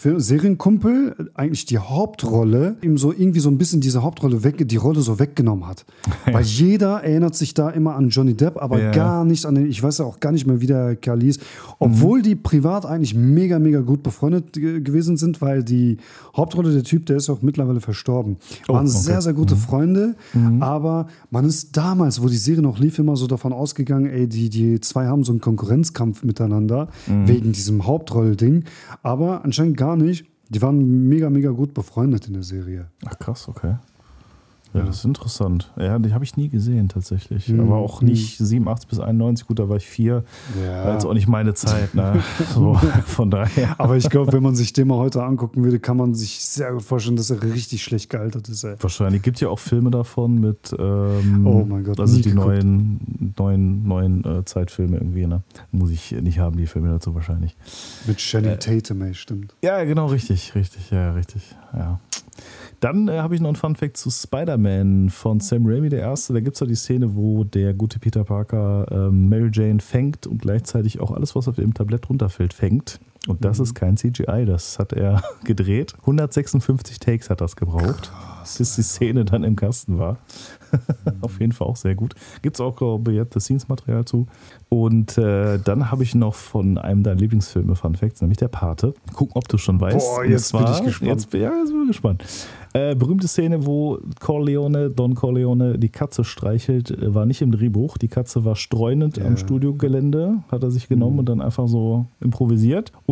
ihm so irgendwie so ein bisschen diese Hauptrolle die Rolle so weggenommen hat. Weil jeder erinnert sich da immer an Johnny Depp, aber gar nicht an den, ich weiß ja auch gar nicht mehr, wie der Kerl hieß. Obwohl die privat eigentlich mega, mega gut befreundet gewesen sind, weil die Hauptrolle, der Typ, der ist auch mittlerweile verstorben. Waren sehr, sehr gute Freunde, aber man ist damals, wo die Serie noch lief, immer so davon ausgegangen, ey, die zwei haben so einen Konkurrenzkampf miteinander wegen diesem Hauptrollding, aber anscheinend gar nicht. Die waren mega, mega gut befreundet in der Serie. Ach krass, okay. Ja, das ist interessant. Ja, die habe ich nie gesehen tatsächlich. Aber auch nicht 87 bis 91. Gut, da war ich 4. Ja. War jetzt auch nicht meine Zeit. Ne? So, von daher. Aber ich glaube, wenn man sich den mal heute angucken würde, kann man sich sehr gut vorstellen, dass er richtig schlecht gealtert ist. Ey. Wahrscheinlich. Gibt ja auch Filme davon mit oh mein Gott, also die neuen Zeitfilme irgendwie. Ne? Muss ich nicht haben, die Filme dazu wahrscheinlich. Mit Channing Tatum, ey, stimmt. Ja, genau, richtig. Ja. Dann habe ich noch einen Funfact zu Spider-Man von Sam Raimi, der erste. Da gibt es ja die Szene, wo der gute Peter Parker Mary Jane fängt und gleichzeitig auch alles, was auf dem Tablett runterfällt, fängt. Und das ist kein CGI, das hat er gedreht. 156 Takes hat das gebraucht, bis die Szene dann im Kasten war. Auf jeden Fall auch sehr gut. Gibt es auch, glaube ich, Behind-the-Scenes-Material zu. Und dann habe ich noch von einem deiner Lieblingsfilme Fun Facts, nämlich Der Pate. Gucken, ob du schon weißt. Boah, jetzt bin ich gespannt. Jetzt bin ich gespannt. Berühmte Szene, wo Don Corleone die Katze streichelt, war nicht im Drehbuch. Die Katze war streunend am Studiogelände, hat er sich genommen und dann einfach so improvisiert.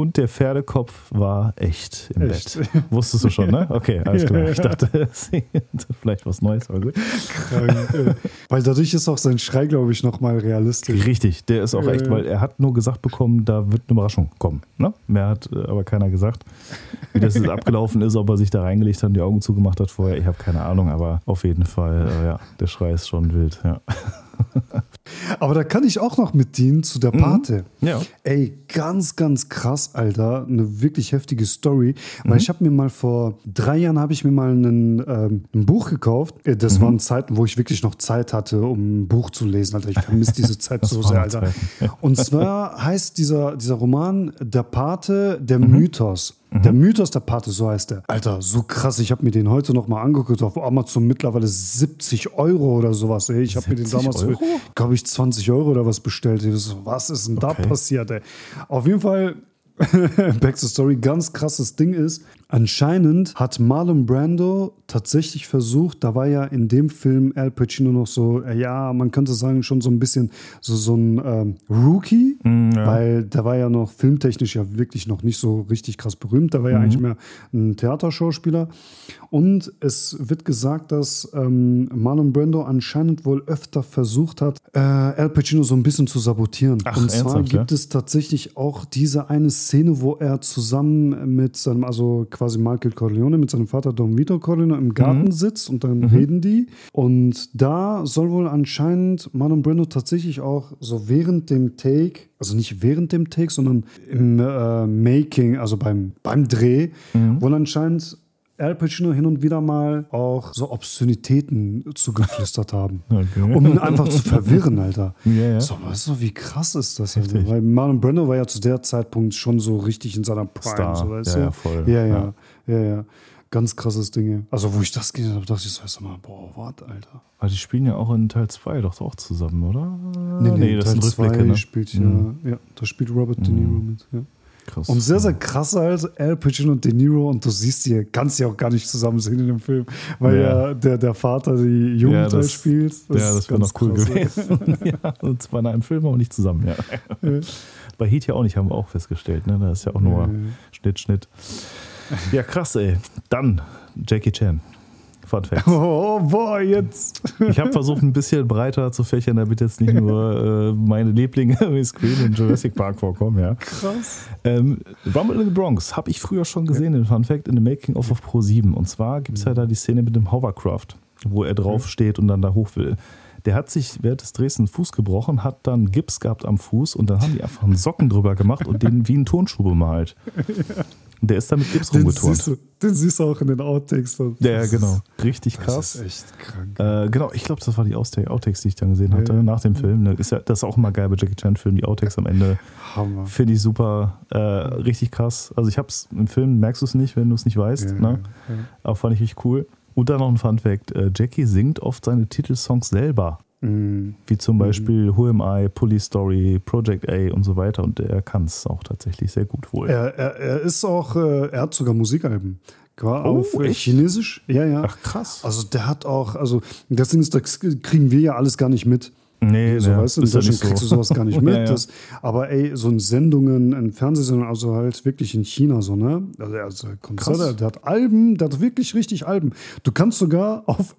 Und der Pferdekopf war echt im Bett. Wusstest du schon, ne? Okay, alles klar. Ich dachte, vielleicht was Neues, aber gut. Krank, weil dadurch ist auch sein Schrei, glaube ich, nochmal realistisch. Richtig, der ist auch echt, weil er hat nur gesagt bekommen, da wird eine Überraschung kommen. Ne? Mehr hat aber keiner gesagt. Wie das jetzt abgelaufen ist, ob er sich da reingelegt hat und die Augen zugemacht hat vorher, ich habe keine Ahnung, aber auf jeden Fall, ja, der Schrei ist schon wild, ja. Aber da kann ich auch noch mit dienen zu der Pate. Ja. Ey, ganz, ganz krass, Alter. Eine wirklich heftige Story. Weil ich habe mir mal vor 3 Jahren ein Buch gekauft. Das waren Zeiten, wo ich wirklich noch Zeit hatte, um ein Buch zu lesen, Alter. Ich vermisse diese Zeit so sehr, Alter. Und zwar heißt dieser Roman Der Pate, der Mythos. Der Mythos der Pate, so heißt der. Alter, so krass. Ich habe mir den heute noch mal angeguckt. Auf Amazon mittlerweile 70 Euro oder sowas. Ey. Ich habe mir den damals für, glaube ich, 20 Euro oder was bestellt. Ich so, was ist denn da passiert, ey? Auf jeden Fall, back to story, ganz krasses Ding ist, anscheinend hat Marlon Brando tatsächlich versucht, da war ja in dem Film Al Pacino noch so, ja, man könnte sagen, schon so ein bisschen so ein Rookie, weil der war ja noch filmtechnisch ja wirklich noch nicht so richtig krass berühmt, der war ja eigentlich mehr ein Theaterschauspieler. Und es wird gesagt, dass Marlon Brando anscheinend wohl öfter versucht hat, Al Pacino so ein bisschen zu sabotieren. Ach, und zwar ernsthaft, gibt es tatsächlich auch diese eine Szene, wo er zusammen mit seinem, also quasi Michael Corleone, mit seinem Vater Don Vito Corleone im Garten sitzt und dann reden die. Und da soll wohl anscheinend Marlon Brando tatsächlich auch so während dem Take, also nicht während dem Take, sondern im Making, also beim Dreh, wohl anscheinend Al Pacino hin und wieder mal auch so Obszönitäten zugeflüstert haben. Okay. Um ihn einfach zu verwirren, Alter. Ja. So, weißt du, wie krass ist das? Also? Weil Marlon Brando war ja zu der Zeitpunkt schon so richtig in seiner Prime. Star. So, weißt Ja, du? ja, voll. Ja. Ganz krasses Ding. Also, wo ich das gesehen habe, dachte ich so, erst mal, boah, warte, Alter. Aber die spielen ja auch in Teil 2 doch auch zusammen, oder? Nee, das Teil sind Rückblicke, ne? spielt ja, da spielt Robert De Niro mit, ja. Krass. Und sehr, sehr krass halt, Al Pacino und De Niro, und du siehst die, kannst die auch gar nicht zusammen sehen in dem Film, weil ja der Vater die Jugend spielt. Das wäre noch cool gewesen. Ja, und zwar in einem Film, aber nicht zusammen, ja. Bei Heat ja auch nicht, haben wir auch festgestellt, ne? Da ist ja auch nur Schnitt. Ja, krass, ey. Dann Jackie Chan. Fun Facts. Oh, boah, jetzt. Ich habe versucht, ein bisschen breiter zu fächern, damit jetzt nicht nur meine Lieblinge wie Scream und Jurassic Park vorkommen. Ja. Krass. Rumble in the Bronx habe ich früher schon gesehen, in Fun Fact, in The Making of Pro7. Und zwar gibt es ja da die Szene mit dem Hovercraft, wo er drauf steht und dann da hoch will. Der hat sich während des Drehs einen Fuß gebrochen, hat dann Gips gehabt am Fuß und dann haben die einfach einen Socken drüber gemacht und den wie einen Turnschuh bemalt. Der ist dann mit Gips rumgeturnt. Den siehst du auch in den Outtakes. Ja, genau. Richtig krass. Das ist echt krank. Genau, ich glaube, das war die Outtakes, die ich dann gesehen hatte, nach dem Film. Das ist auch immer geil bei Jackie Chan-Filmen, die Outtakes am Ende. Hammer. Finde ich super. Richtig krass. Also ich habe es im Film, merkst du es nicht, wenn du es nicht weißt. Ne? Aber fand ich richtig cool. Und dann noch ein Fun-Fact. Jackie singt oft seine Titelsongs selber. Wie zum Beispiel Who Am I, Police Story, Project A und so weiter. Und er kann es auch tatsächlich sehr gut wohl. Er ist auch, er hat sogar Musikalben. Auf Chinesisch. Ja. Ach, krass. Also der hat auch, also das Ding ist, das kriegen wir ja alles gar nicht mit. Nee, so, weißt du, in Deutschland kriegst du sowas gar nicht mit. Ja. Aber ey, so in Sendungen, in Fernsehsendungen, also halt wirklich in China so, ne? Also Konzerte, der hat Alben, der hat wirklich richtig Alben. Du kannst sogar auf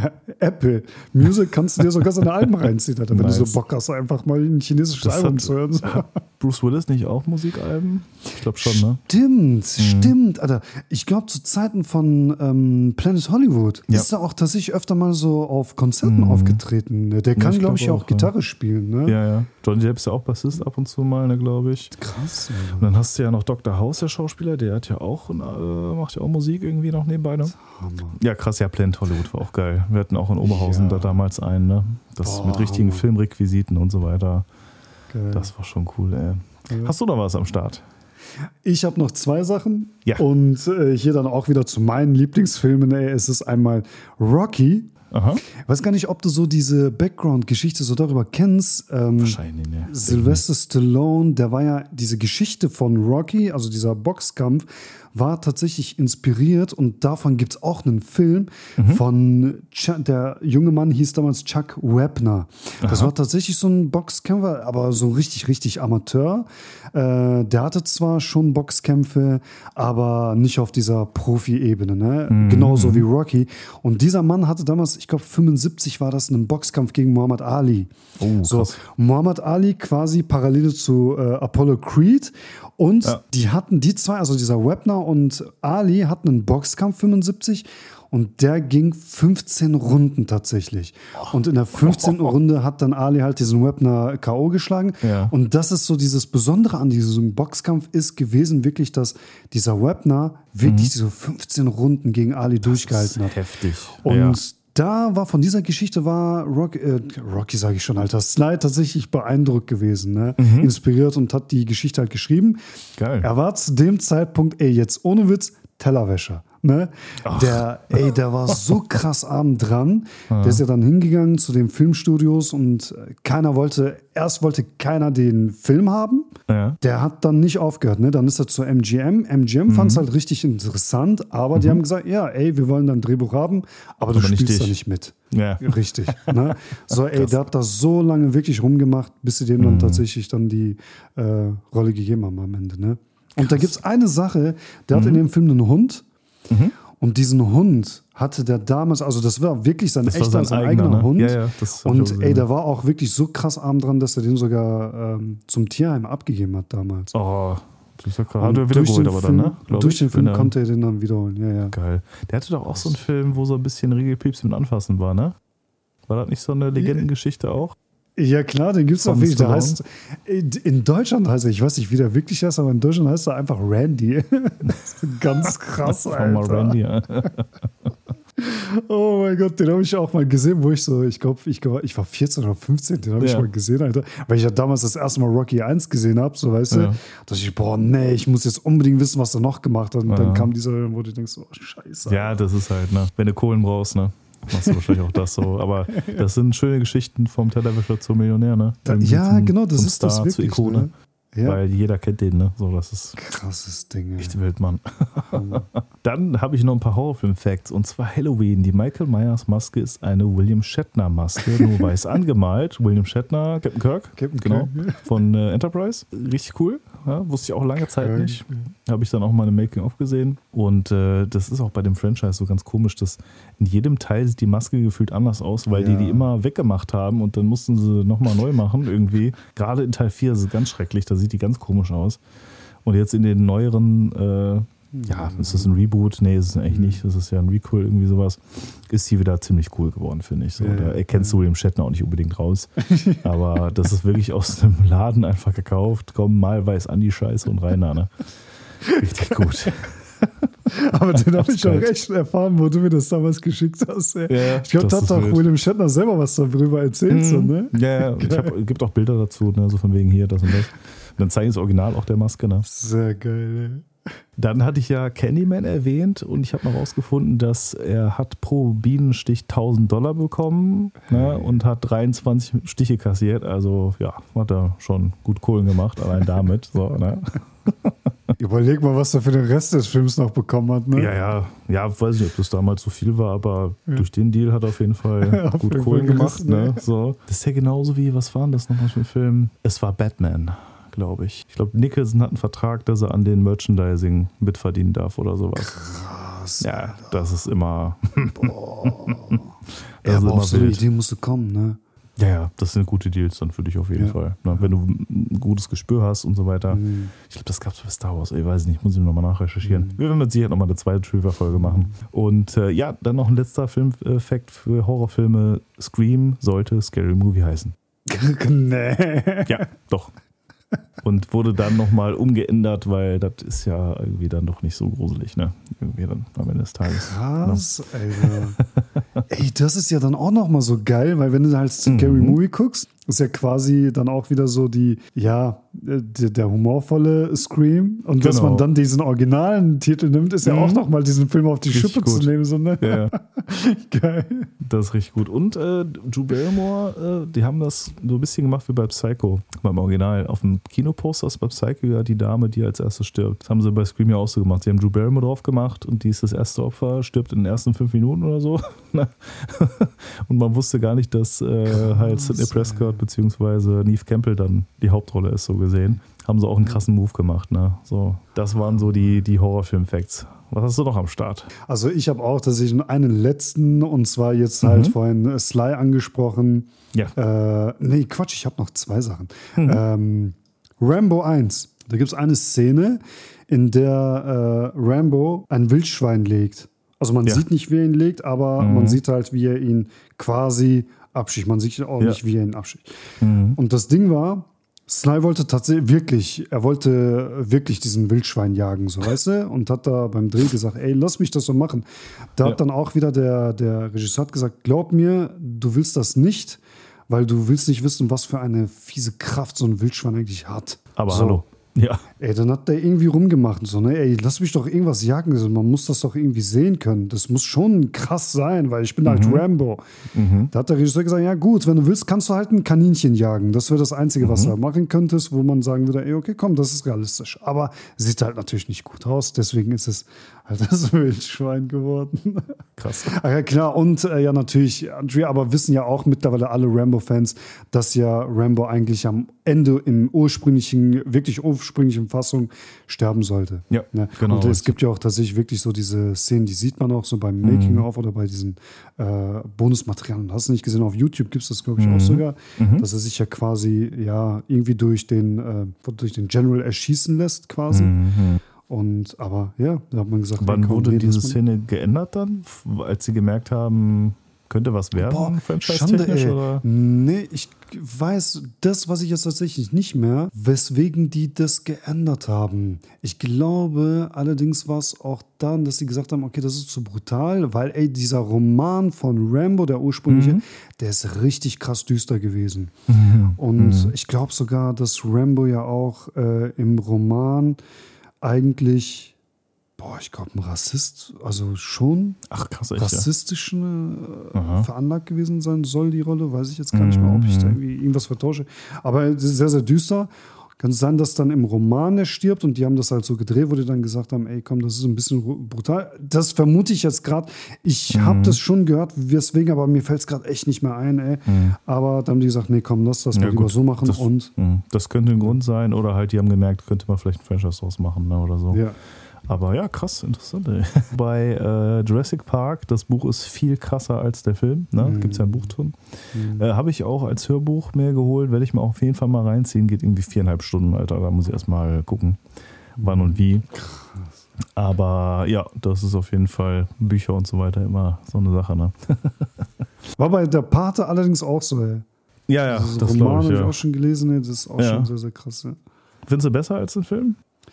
Apple Music kannst du dir sogar seine Alben reinziehen, Alter, wenn du so Bock hast, einfach mal ein chinesisches Album zu hören. So. Hat Bruce Willis nicht auch Musikalben? Ich glaube schon, ne? Stimmt, Alter. Ich glaube, zu Zeiten von Planet Hollywood ist er auch tatsächlich öfter mal so auf Konzerten aufgetreten. Der kann, glaube ich, auch Gitarre spielen, ne? Ja. Johnny Depp ist ja auch Bassist ab und zu mal, ne, glaube ich. Krass. Alter. Und dann hast du ja noch Dr. House, der Schauspieler, der hat ja auch, macht ja auch Musik irgendwie noch nebenbei, ne? Ja, krass, ja, Planet Hollywood war auch geil. Wir hatten auch in Oberhausen da damals einen, ne? Das mit richtigen Filmrequisiten und so weiter. Geil. Das war schon cool, ey. Hast du da was am Start? Ich habe noch 2 Sachen. Ja. Und hier dann auch wieder zu meinen Lieblingsfilmen. Ey. Es ist einmal Rocky. Aha. Ich weiß gar nicht, ob du so diese Background-Geschichte so darüber kennst. Wahrscheinlich, ne. Sylvester Stallone, der war ja diese Geschichte von Rocky, also dieser Boxkampf, war tatsächlich inspiriert und davon gibt es auch einen Film von, der junge Mann hieß damals Chuck Wepner. Das war tatsächlich so ein Boxkämpfer, aber so richtig, richtig Amateur. Der hatte zwar schon Boxkämpfe, aber nicht auf dieser Profi-Ebene, ne? Genauso wie Rocky. Und dieser Mann hatte damals, ich glaube 75 war das, einen Boxkampf gegen Muhammad Ali. Oh, so, Muhammad Ali quasi Parallele zu Apollo Creed. Und die zwei, also dieser Wepner und Ali hatten einen Boxkampf 75 und der ging 15 Runden tatsächlich. Und in der 15. Runde hat dann Ali halt diesen Wepner K.O. geschlagen. Ja. Und das ist so dieses Besondere an diesem Boxkampf ist gewesen wirklich, dass dieser Wepner wirklich diese 15 Runden gegen Ali durchgehalten hat. Heftig. Und da war von dieser Geschichte Rocky sage ich schon, Alter, Sly tatsächlich beeindruckt gewesen, ne? Inspiriert und hat die Geschichte halt geschrieben. Geil. Er war zu dem Zeitpunkt, jetzt ohne Witz, Tellerwäscher. Ne? Der war so krass arm dran. Der ist ja dann hingegangen zu den Filmstudios und erst wollte keiner den Film haben. Ja. Der hat dann nicht aufgehört. Ne? Dann ist er zur MGM. MGM fand es halt richtig interessant, aber die haben gesagt, wir wollen dann ein Drehbuch haben, aber du spielst da nicht mit. Ja. Richtig. Ne? So, der hat das so lange wirklich rumgemacht, bis sie dem dann tatsächlich dann die Rolle gegeben haben am Ende. Ne? Und da gibt es eine Sache, der hat in dem Film einen Hund. Und diesen Hund hatte der damals, also das war wirklich sein eigener Hund. Ja, und der war auch wirklich so krass arm dran, dass er den sogar zum Tierheim abgegeben hat damals. Oh, das ist ja krass. Hat er wiedergeholt aber dann, ne? Durch den Film konnte er den dann wiederholen, ja. Geil. Der hatte doch auch so einen Film, wo so ein bisschen Regelpieps mit Anfassen war, ne? War das nicht so eine Legendengeschichte auch? Ja klar, den gibt es auch wirklich. Der heißt, in Deutschland heißt er, ich weiß nicht, wie der wirklich heißt, aber in Deutschland heißt er einfach Randy. Ganz krass, Alter. Mal Randy, ja. Oh mein Gott, den habe ich auch mal gesehen, wo ich war 14 oder 15, den habe ich mal gesehen, Alter. Weil ich ja damals das erste Mal Rocky 1 gesehen habe, so weißt du. Da dachte ich, ich muss jetzt unbedingt wissen, was er noch gemacht hat. Und dann kam dieser, wo du denkst, oh scheiße. Ja, das ist halt, ne, wenn du Kohlen brauchst, ne. Machst du wahrscheinlich auch das so. Aber das sind schöne Geschichten vom Tellerwäscher zum Millionär, ne? Genau, das ist Star das wirklich, zur Ikone. Ne? Ja. Weil jeder kennt den, ne? So, das ist krasses Ding. Echt Wildmann. Dann habe ich noch ein paar Horrorfilm-Facts. Und zwar Halloween. Die Michael Myers Maske ist eine William Shatner Maske, nur weiß angemalt. William Shatner, Captain Kirk, genau, von Enterprise. Richtig cool. Ja, wusste ich auch lange Zeit nicht. Habe ich dann auch mal eine Making-of gesehen. Und das ist auch bei dem Franchise so ganz komisch, dass in jedem Teil sieht die Maske gefühlt anders aus, weil die immer weggemacht haben und dann mussten sie nochmal neu machen irgendwie. Gerade in Teil 4 ist es ganz schrecklich, da sieht die ganz komisch aus. Und jetzt in den neueren, ist das ein Reboot? Nee, ist es eigentlich nicht. Das ist ja ein Recall, irgendwie sowas. Ist sie wieder ziemlich cool geworden, finde ich. So, da erkennst du William Shatner auch nicht unbedingt raus. Aber das ist wirklich aus einem Laden einfach gekauft. Komm, mal weiß an die Scheiße und rein da, ne? Richtig gut. Aber den habe ich auch echt erfahren, wo du mir das damals geschickt hast. Ja, ich glaube, da hat doch William Shatner selber was darüber erzählt. So, ne? Ja, gibt auch Bilder dazu, ne? So von wegen hier, das und das. Und dann zeigen sie das Original auch der Maske. Ne? Sehr geil, ey. Dann hatte ich ja Candyman erwähnt und ich habe noch rausgefunden, dass er hat pro Bienenstich $1.000 bekommen, ne, und hat 23 Stiche kassiert. Also hat er schon gut Kohlen gemacht, allein damit. So, ne? Überleg mal, was er für den Rest des Films noch bekommen hat. Ne? Ja, weiß nicht, ob das damals so viel war, aber durch den Deal hat er auf jeden Fall gut Kohlen gemacht. Ne? So. Das ist ja genauso wie, was war denn das nochmal für ein Film? Es war Batman, glaube ich. Ich glaube, Nicholson hat einen Vertrag, dass er an den Merchandising mitverdienen darf oder sowas. Krass. Ja, das ist immer. Aber auf so eine Idee musst du kommen, ne? Ja, das sind gute Deals dann für dich auf jeden Fall. Na, wenn du ein gutes Gespür hast und so weiter. Ich glaube, das gab es bei Star Wars. Ich weiß nicht, muss ich nochmal nachrecherchieren. Wir werden mit Sicherheit nochmal eine zweite Trivia-Folge machen. Und dann noch ein letzter Film-Fact für Horrorfilme. Scream sollte Scary Movie heißen. Nee. Ja, doch. Und wurde dann nochmal umgeändert, weil das ist ja irgendwie dann doch nicht so gruselig, ne? Irgendwie dann am Ende des Tages. Krass, Alter. Ey, das ist ja dann auch nochmal so geil, weil wenn du halt Scary Movie guckst, ist ja quasi dann auch wieder so der humorvolle Scream. Und dass man dann diesen originalen Titel nimmt, ist ja auch nochmal diesen Film auf die Schippe zu nehmen. So, ne? Ja. Geil. Das ist richtig gut. Und Drew Barrymore, die haben das so ein bisschen gemacht wie bei Psycho, beim Original. Auf dem Kinoposter ist bei Psycho ja die Dame, die als erstes stirbt. Das haben sie bei Scream ja auch so gemacht. Sie haben Drew Barrymore drauf gemacht und die ist das erste Opfer, stirbt in den ersten 5 Minuten oder so. Und man wusste gar nicht, dass halt Sidney Prescott bzw. Neve Campbell dann die Hauptrolle ist, so gesehen. Haben sie auch einen krassen Move gemacht. Ne? So, das waren so die Horrorfilm-Facts. Was hast du noch am Start? Also ich habe auch tatsächlich einen letzten, und zwar jetzt halt vorhin Sly angesprochen. Ja. Nee, Quatsch, ich habe noch 2 Sachen. Rambo 1. Da gibt es eine Szene, in der Rambo ein Wildschwein legt. Also man sieht nicht, wie er ihn legt, aber man sieht halt, wie er ihn quasi absticht. Man sieht auch nicht, wie er ihn absticht. Und das Ding war, Sly wollte tatsächlich wirklich diesen Wildschwein jagen, so, weißt du? Und hat da beim Dreh gesagt, ey, lass mich das so machen. Da hat dann auch wieder der Regisseur hat gesagt, glaub mir, du willst das nicht, weil du willst nicht wissen, was für eine fiese Kraft so ein Wildschwein eigentlich hat. Aber so. hallo. Ja. Ey, dann hat der irgendwie rumgemacht. So, ne? Ey, lass mich doch irgendwas jagen. Also, man muss das doch irgendwie sehen können. Das muss schon krass sein, weil ich bin halt Rambo. Da hat der Regisseur gesagt, ja gut, wenn du willst, kannst du halt ein Kaninchen jagen. Das wäre das Einzige, was du machen könntest, wo man sagen würde, ey, okay, komm, das ist realistisch. Aber sieht halt natürlich nicht gut aus. Deswegen ist es halt das Wildschwein geworden. Krass. Ach ja, klar. Und ja, natürlich, aber wissen ja auch mittlerweile alle Rambo-Fans, dass ja Rambo eigentlich am Ende im wirklich ursprünglichen Fassung sterben sollte. Ja, ne? Genau. Und es gibt ja auch tatsächlich wirklich so diese Szenen, die sieht man auch so beim Making-of oder bei diesen Bonusmaterialien. Hast du nicht gesehen? Auf YouTube gibt es das, glaube ich, auch sogar, dass er sich ja quasi irgendwie durch den General erschießen lässt quasi. Aber ja, da hat man gesagt, wann wurde diese Szene geändert dann, als sie gemerkt haben, könnte was werden, franchise-technisch? Oder? Nee, ich weiß das, was ich jetzt tatsächlich nicht mehr, weswegen die das geändert haben. Ich glaube allerdings war es auch dann, dass sie gesagt haben, okay, das ist zu brutal, weil dieser Roman von Rambo, der ursprüngliche, der ist richtig krass düster gewesen. Und ich glaube sogar, dass Rambo ja auch im Roman eigentlich, ich glaube, ein Rassist, also schon rassistisch veranlagt gewesen sein soll, die Rolle. Weiß ich jetzt gar nicht mehr, ob ich da irgendwie irgendwas vertausche. Aber es ist sehr, sehr düster. Kann es sein, dass dann im Roman er stirbt und die haben das halt so gedreht, wo die dann gesagt haben, ey, komm, das ist ein bisschen brutal. Das vermute ich jetzt gerade. Ich habe das schon gehört, weswegen, aber mir fällt es gerade echt nicht mehr ein, ey. Aber dann haben die gesagt, nee, komm, lass das mal lieber so machen. Das könnte ein Grund sein oder halt, die haben gemerkt, könnte man vielleicht ein Franchise draus machen, ne, oder so. Ja. Aber ja, krass, interessant. Ey. Bei Jurassic Park, das Buch ist viel krasser als der Film. Ne? Gibt es ja ein Buch drin. Habe ich auch als Hörbuch mir geholt. Werde ich mir auf jeden Fall mal reinziehen. Geht irgendwie 4,5 Stunden, Alter. Da muss ich erstmal gucken, wann und wie. Krass. Aber ja, das ist auf jeden Fall Bücher und so weiter immer so eine Sache. Ne? War bei der Pate allerdings auch so, ey. Ja, also das Roman habe ich auch schon gelesen. Ey. Das ist auch schon sehr, sehr krass. Ja. Findest du besser als den Film?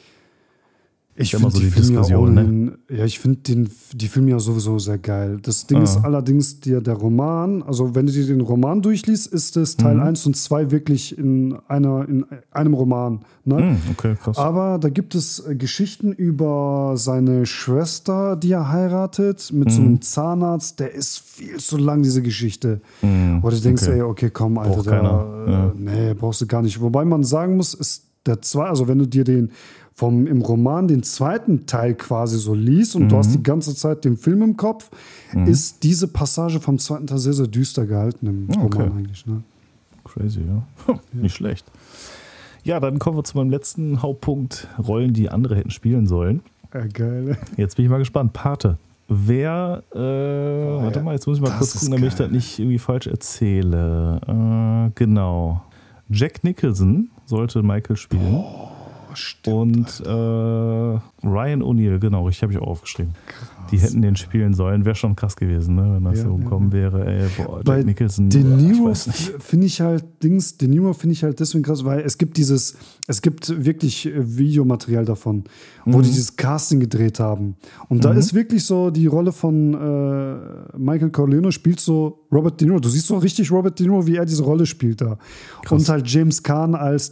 Ich finde so die Filme ich finde die Filme ja sowieso sehr geil. Das Ding ist allerdings der Roman, also wenn du dir den Roman durchliest, ist es Teil 1 und 2 wirklich in einem Roman. Ne? Okay, krass. Aber da gibt es Geschichten über seine Schwester, die er heiratet, mit so einem Zahnarzt, der ist viel zu lang, diese Geschichte. Wo du denkst, ey, okay, komm, Alter, nee, brauchst du gar nicht. Wobei man sagen muss, ist der 2, also wenn du dir im Roman den zweiten Teil quasi so liest und du hast die ganze Zeit den Film im Kopf, ist diese Passage vom zweiten Teil sehr, sehr düster gehalten im Roman eigentlich. Ne? Crazy, ja. Nicht schlecht. Ja, dann kommen wir zu meinem letzten Hauptpunkt, Rollen, die andere hätten spielen sollen. Ja, geil. Jetzt bin ich mal gespannt. Pate. Wer, warte mal, jetzt muss ich mal kurz gucken, damit ich das nicht irgendwie falsch erzähle. Genau. Jack Nicholson sollte Michael spielen. Stimmt, und Ryan O'Neal, genau, ich habe ich auch aufgeschrieben. Krass, die hätten den spielen sollen, wäre schon krass gewesen, ne, wenn das so gekommen wäre. Ey, boah, Jack Nicholson. De Niro finde ich halt deswegen krass, weil es gibt wirklich Videomaterial davon, wo die dieses Casting gedreht haben. Und da ist wirklich so die Rolle von Michael Corleone spielt so Robert De Niro. Du siehst so richtig Robert De Niro, wie er diese Rolle spielt da. Krass. Und halt James Caan als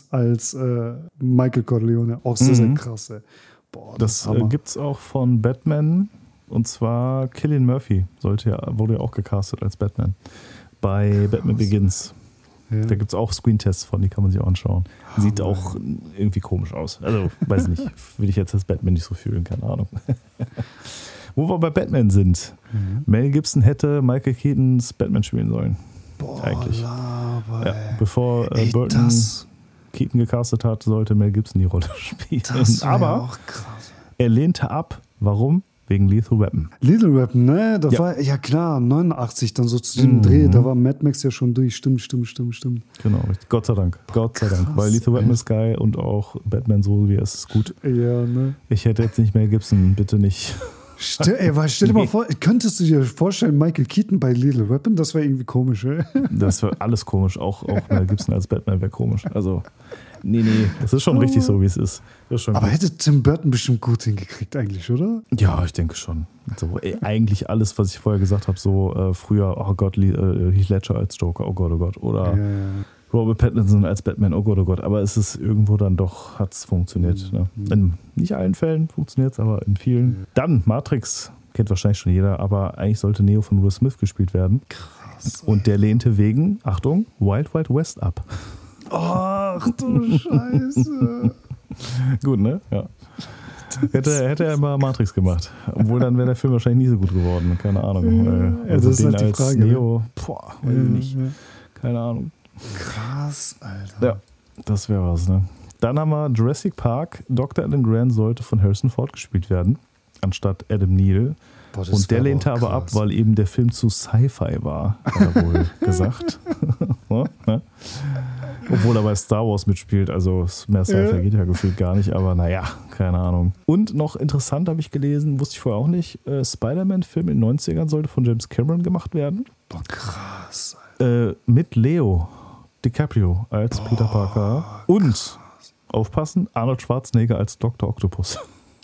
Michael Corleone. Auch sehr, sehr krass, ey. Boah, das gibt's auch von Batman, und zwar Cillian Murphy wurde ja auch gecastet als Batman bei Batman Begins. Ja. Da gibt's auch Screentests von, die kann man sich auch anschauen. Sieht auch irgendwie komisch aus. Also, weiß nicht, will ich jetzt als Batman nicht so fühlen, keine Ahnung. Wo wir bei Batman sind. Mel Gibson hätte Michael Keatons Batman spielen sollen. Boah, eigentlich. Laber, ja, bevor Burton Keaton gecastet hat, sollte Mel Gibson die Rolle spielen. Aber auch krass. Er lehnte ab. Warum? Wegen Lethal Weapon. Lethal Weapon, ne? Da war, ja klar, 89 dann so zu dem Dreh. Da war Mad Max ja schon durch. Stimmt. Genau, richtig. Gott sei Dank. Weil Lethal Weapon ist geil und auch Batman so wie er ist gut. Ja, ne? Ich hätte jetzt nicht Mel Gibson, bitte nicht. Stell dir mal vor, könntest du dir vorstellen, Michael Keaton bei Lethal Weapon? Das wäre irgendwie komisch, ey. Das wäre alles komisch. Auch Mel Gibson als Batman wäre komisch. Also, nee, das ist schon richtig so, wie es ist. Aber gut. Hätte Tim Burton bestimmt gut hingekriegt eigentlich, oder? Ja, ich denke schon. So, eigentlich alles, was ich vorher gesagt habe, so früher, oh Gott, Heath Ledger als Joker, oh Gott. Oder Robert Pattinson als Batman, oh Gott. Aber es ist irgendwo dann doch, hat es funktioniert. Ne? In nicht allen Fällen funktioniert es, aber in vielen. Dann Matrix, kennt wahrscheinlich schon jeder, aber eigentlich sollte Neo von Will Smith gespielt werden. Krass. Und der lehnte wegen, Achtung, Wild Wild West ab. Ach du Scheiße. Gut, ne? Ja. Hätte er mal Matrix gemacht. Obwohl, dann wäre der Film wahrscheinlich nie so gut geworden. Keine Ahnung. Also das ist halt die Frage. Neo, weiß ich nicht. Keine Ahnung. Krass, Alter. Ja, das wäre was, ne? Dann haben wir Jurassic Park. Dr. Alan Grant sollte von Harrison Ford gespielt werden, anstatt Adam Neal. Boah, und der lehnte aber ab, weil eben der Film zu Sci-Fi war, hat er wohl gesagt. So, ne? Obwohl er bei Star Wars mitspielt, also mehr Sci-Fi geht ja gefühlt gar nicht, aber naja, keine Ahnung. Und noch interessant habe ich gelesen, wusste ich vorher auch nicht, Spider-Man-Film in den 90ern sollte von James Cameron gemacht werden. Boah, krass. Mit Leo DiCaprio als Peter Parker und, aufpassen, Arnold Schwarzenegger als Dr. Octopus.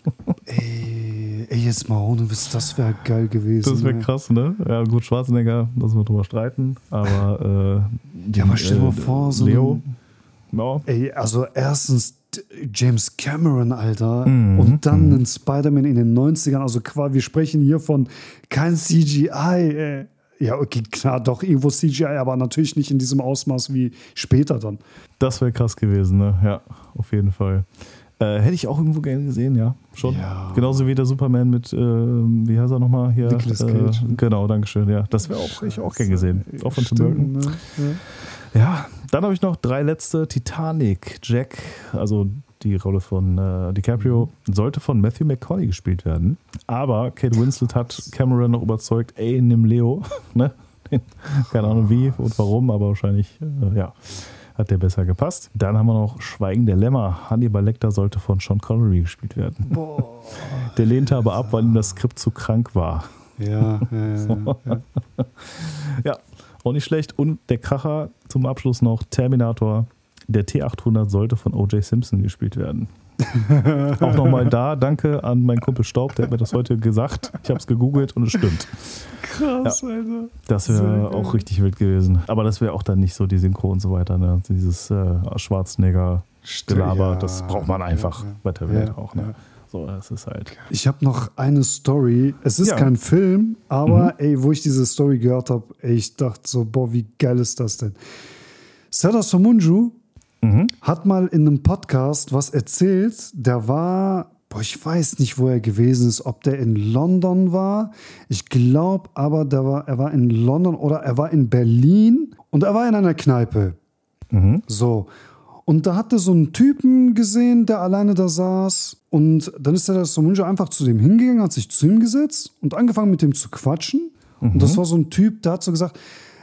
Ey, jetzt mal ohne Witz, das wäre geil gewesen. Das wäre krass, ne? Ja, gut, Schwarzenegger, lassen wir drüber streiten, aber aber stell dir mal vor, so Leo. Ey, also erstens James Cameron, Alter, und dann ein Spider-Man in den 90ern, also quasi, wir sprechen hier von kein CGI, ey. Ja, okay, klar, doch irgendwo CGI, aber natürlich nicht in diesem Ausmaß wie später dann. Das wäre krass gewesen, ne? Ja, auf jeden Fall. Hätte ich auch irgendwo gerne gesehen, ja, schon. Ja. Genauso wie der Superman mit, wie heißt er nochmal hier? Nicolas Cage. Genau, dankeschön, ja. Das wäre auch, ich auch gerne gesehen. Auch von Tim Burton. Ne? Ja, dann habe ich noch 3 letzte. Titanic, Jack, also die Rolle von DiCaprio, sollte von Matthew McConaughey gespielt werden. Aber Kate Winslet hat Cameron noch überzeugt, ey, nimm Leo. Ne? Keine Ahnung wie und warum, aber wahrscheinlich, hat der besser gepasst. Dann haben wir noch Schweigen der Lämmer. Hannibal Lecter sollte von Sean Connery gespielt werden. Boah. Der lehnte aber ab, weil ihm das Skript zu krank war. Ja. Ja, auch nicht schlecht. Und der Kracher zum Abschluss noch Terminator. Der T-800 sollte von O.J. Simpson gespielt werden. Auch nochmal da, danke an meinen Kumpel Staub, der hat mir das heute gesagt. Ich habe es gegoogelt und es stimmt. Krass, Alter. Das wäre auch richtig wild gewesen. Aber das wäre auch dann nicht so die Synchro und so weiter. Ne? Dieses Schwarzenegger-Gelaber, das braucht man einfach bei der Welt auch. Ne? So, das ist halt. Ich habe noch eine Story. Es ist kein Film, aber wo ich diese Story gehört habe, ich dachte so, boah, wie geil ist das denn? Serdar Somuncu hat mal in einem Podcast was erzählt, der war, ich weiß nicht, wo er gewesen ist, ob der in London war. Ich glaube aber, er war in London oder er war in Berlin und er war in einer Kneipe. So. Und da hat er so einen Typen gesehen, der alleine da saß. Und dann ist der Somuncu einfach zu dem hingegangen, hat sich zu ihm gesetzt und angefangen mit dem zu quatschen. Und das war so ein Typ, der hat so gesagt,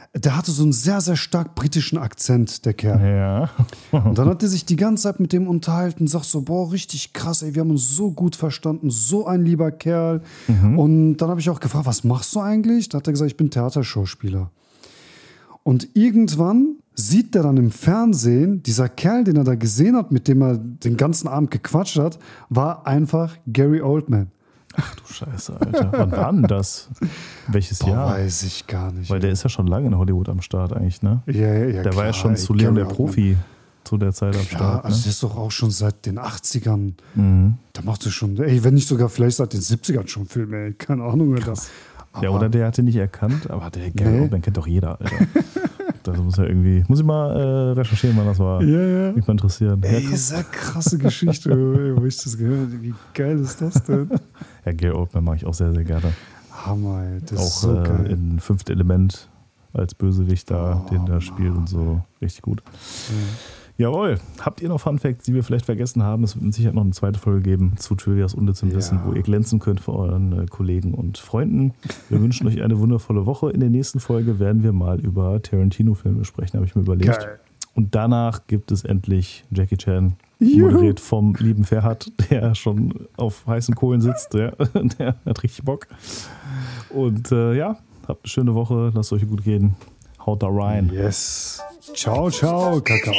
der hatte so einen sehr, sehr stark britischen Akzent, der Kerl. Ja. Und dann hat er sich die ganze Zeit mit dem unterhalten, sagt so, boah, richtig krass, ey, wir haben uns so gut verstanden, so ein lieber Kerl. Und dann habe ich auch gefragt, was machst du eigentlich? Da hat er gesagt, ich bin Theaterschauspieler. Und irgendwann sieht er dann im Fernsehen, dieser Kerl, den er da gesehen hat, mit dem er den ganzen Abend gequatscht hat, war einfach Gary Oldman. Ach du Scheiße, Alter. Wann war denn das? Welches Jahr? Weiß ich gar nicht. Weil der ist ja schon lange in Hollywood am Start eigentlich, ne? Ja, der war ja schon zu Leon der Profi zu der Zeit am ja, Start. Also ne? der ist doch auch schon seit den 80ern. Da macht er schon, wenn nicht sogar vielleicht seit den 70ern schon Filme, ey. Keine Ahnung, wer das. Ja, oder der hatte nicht erkannt, aber der Gary Oldman kennt doch jeder, Alter. Das muss ja irgendwie. Muss ich mal recherchieren, wann das war. Ja. Mich mal interessieren. Ey, sehr krasse Geschichte, wo ich das gehört habe. Wie geil ist das denn? Ja, Gary Oldman mag ich auch sehr, sehr gerne. Hammer, ey. Das auch ist so geil. In 5. Element als Bösewicht da, den da spielt und so. Richtig gut. Jawohl. Habt ihr noch Fun Facts, die wir vielleicht vergessen haben? Es wird mit Sicherheit noch eine zweite Folge geben zu Trivias Unnützem Wissen, wo ihr glänzen könnt für euren Kollegen und Freunden. Wir wünschen euch eine wundervolle Woche. In der nächsten Folge werden wir mal über Tarantino-Filme sprechen, habe ich mir überlegt. Geil. Und danach gibt es endlich Jackie Chan, moderiert vom lieben Ferhat, der schon auf heißen Kohlen sitzt. Der hat richtig Bock. Und habt eine schöne Woche. Lasst euch gut gehen. Haut da rein. Yes. Ciao, ciao, Kakao.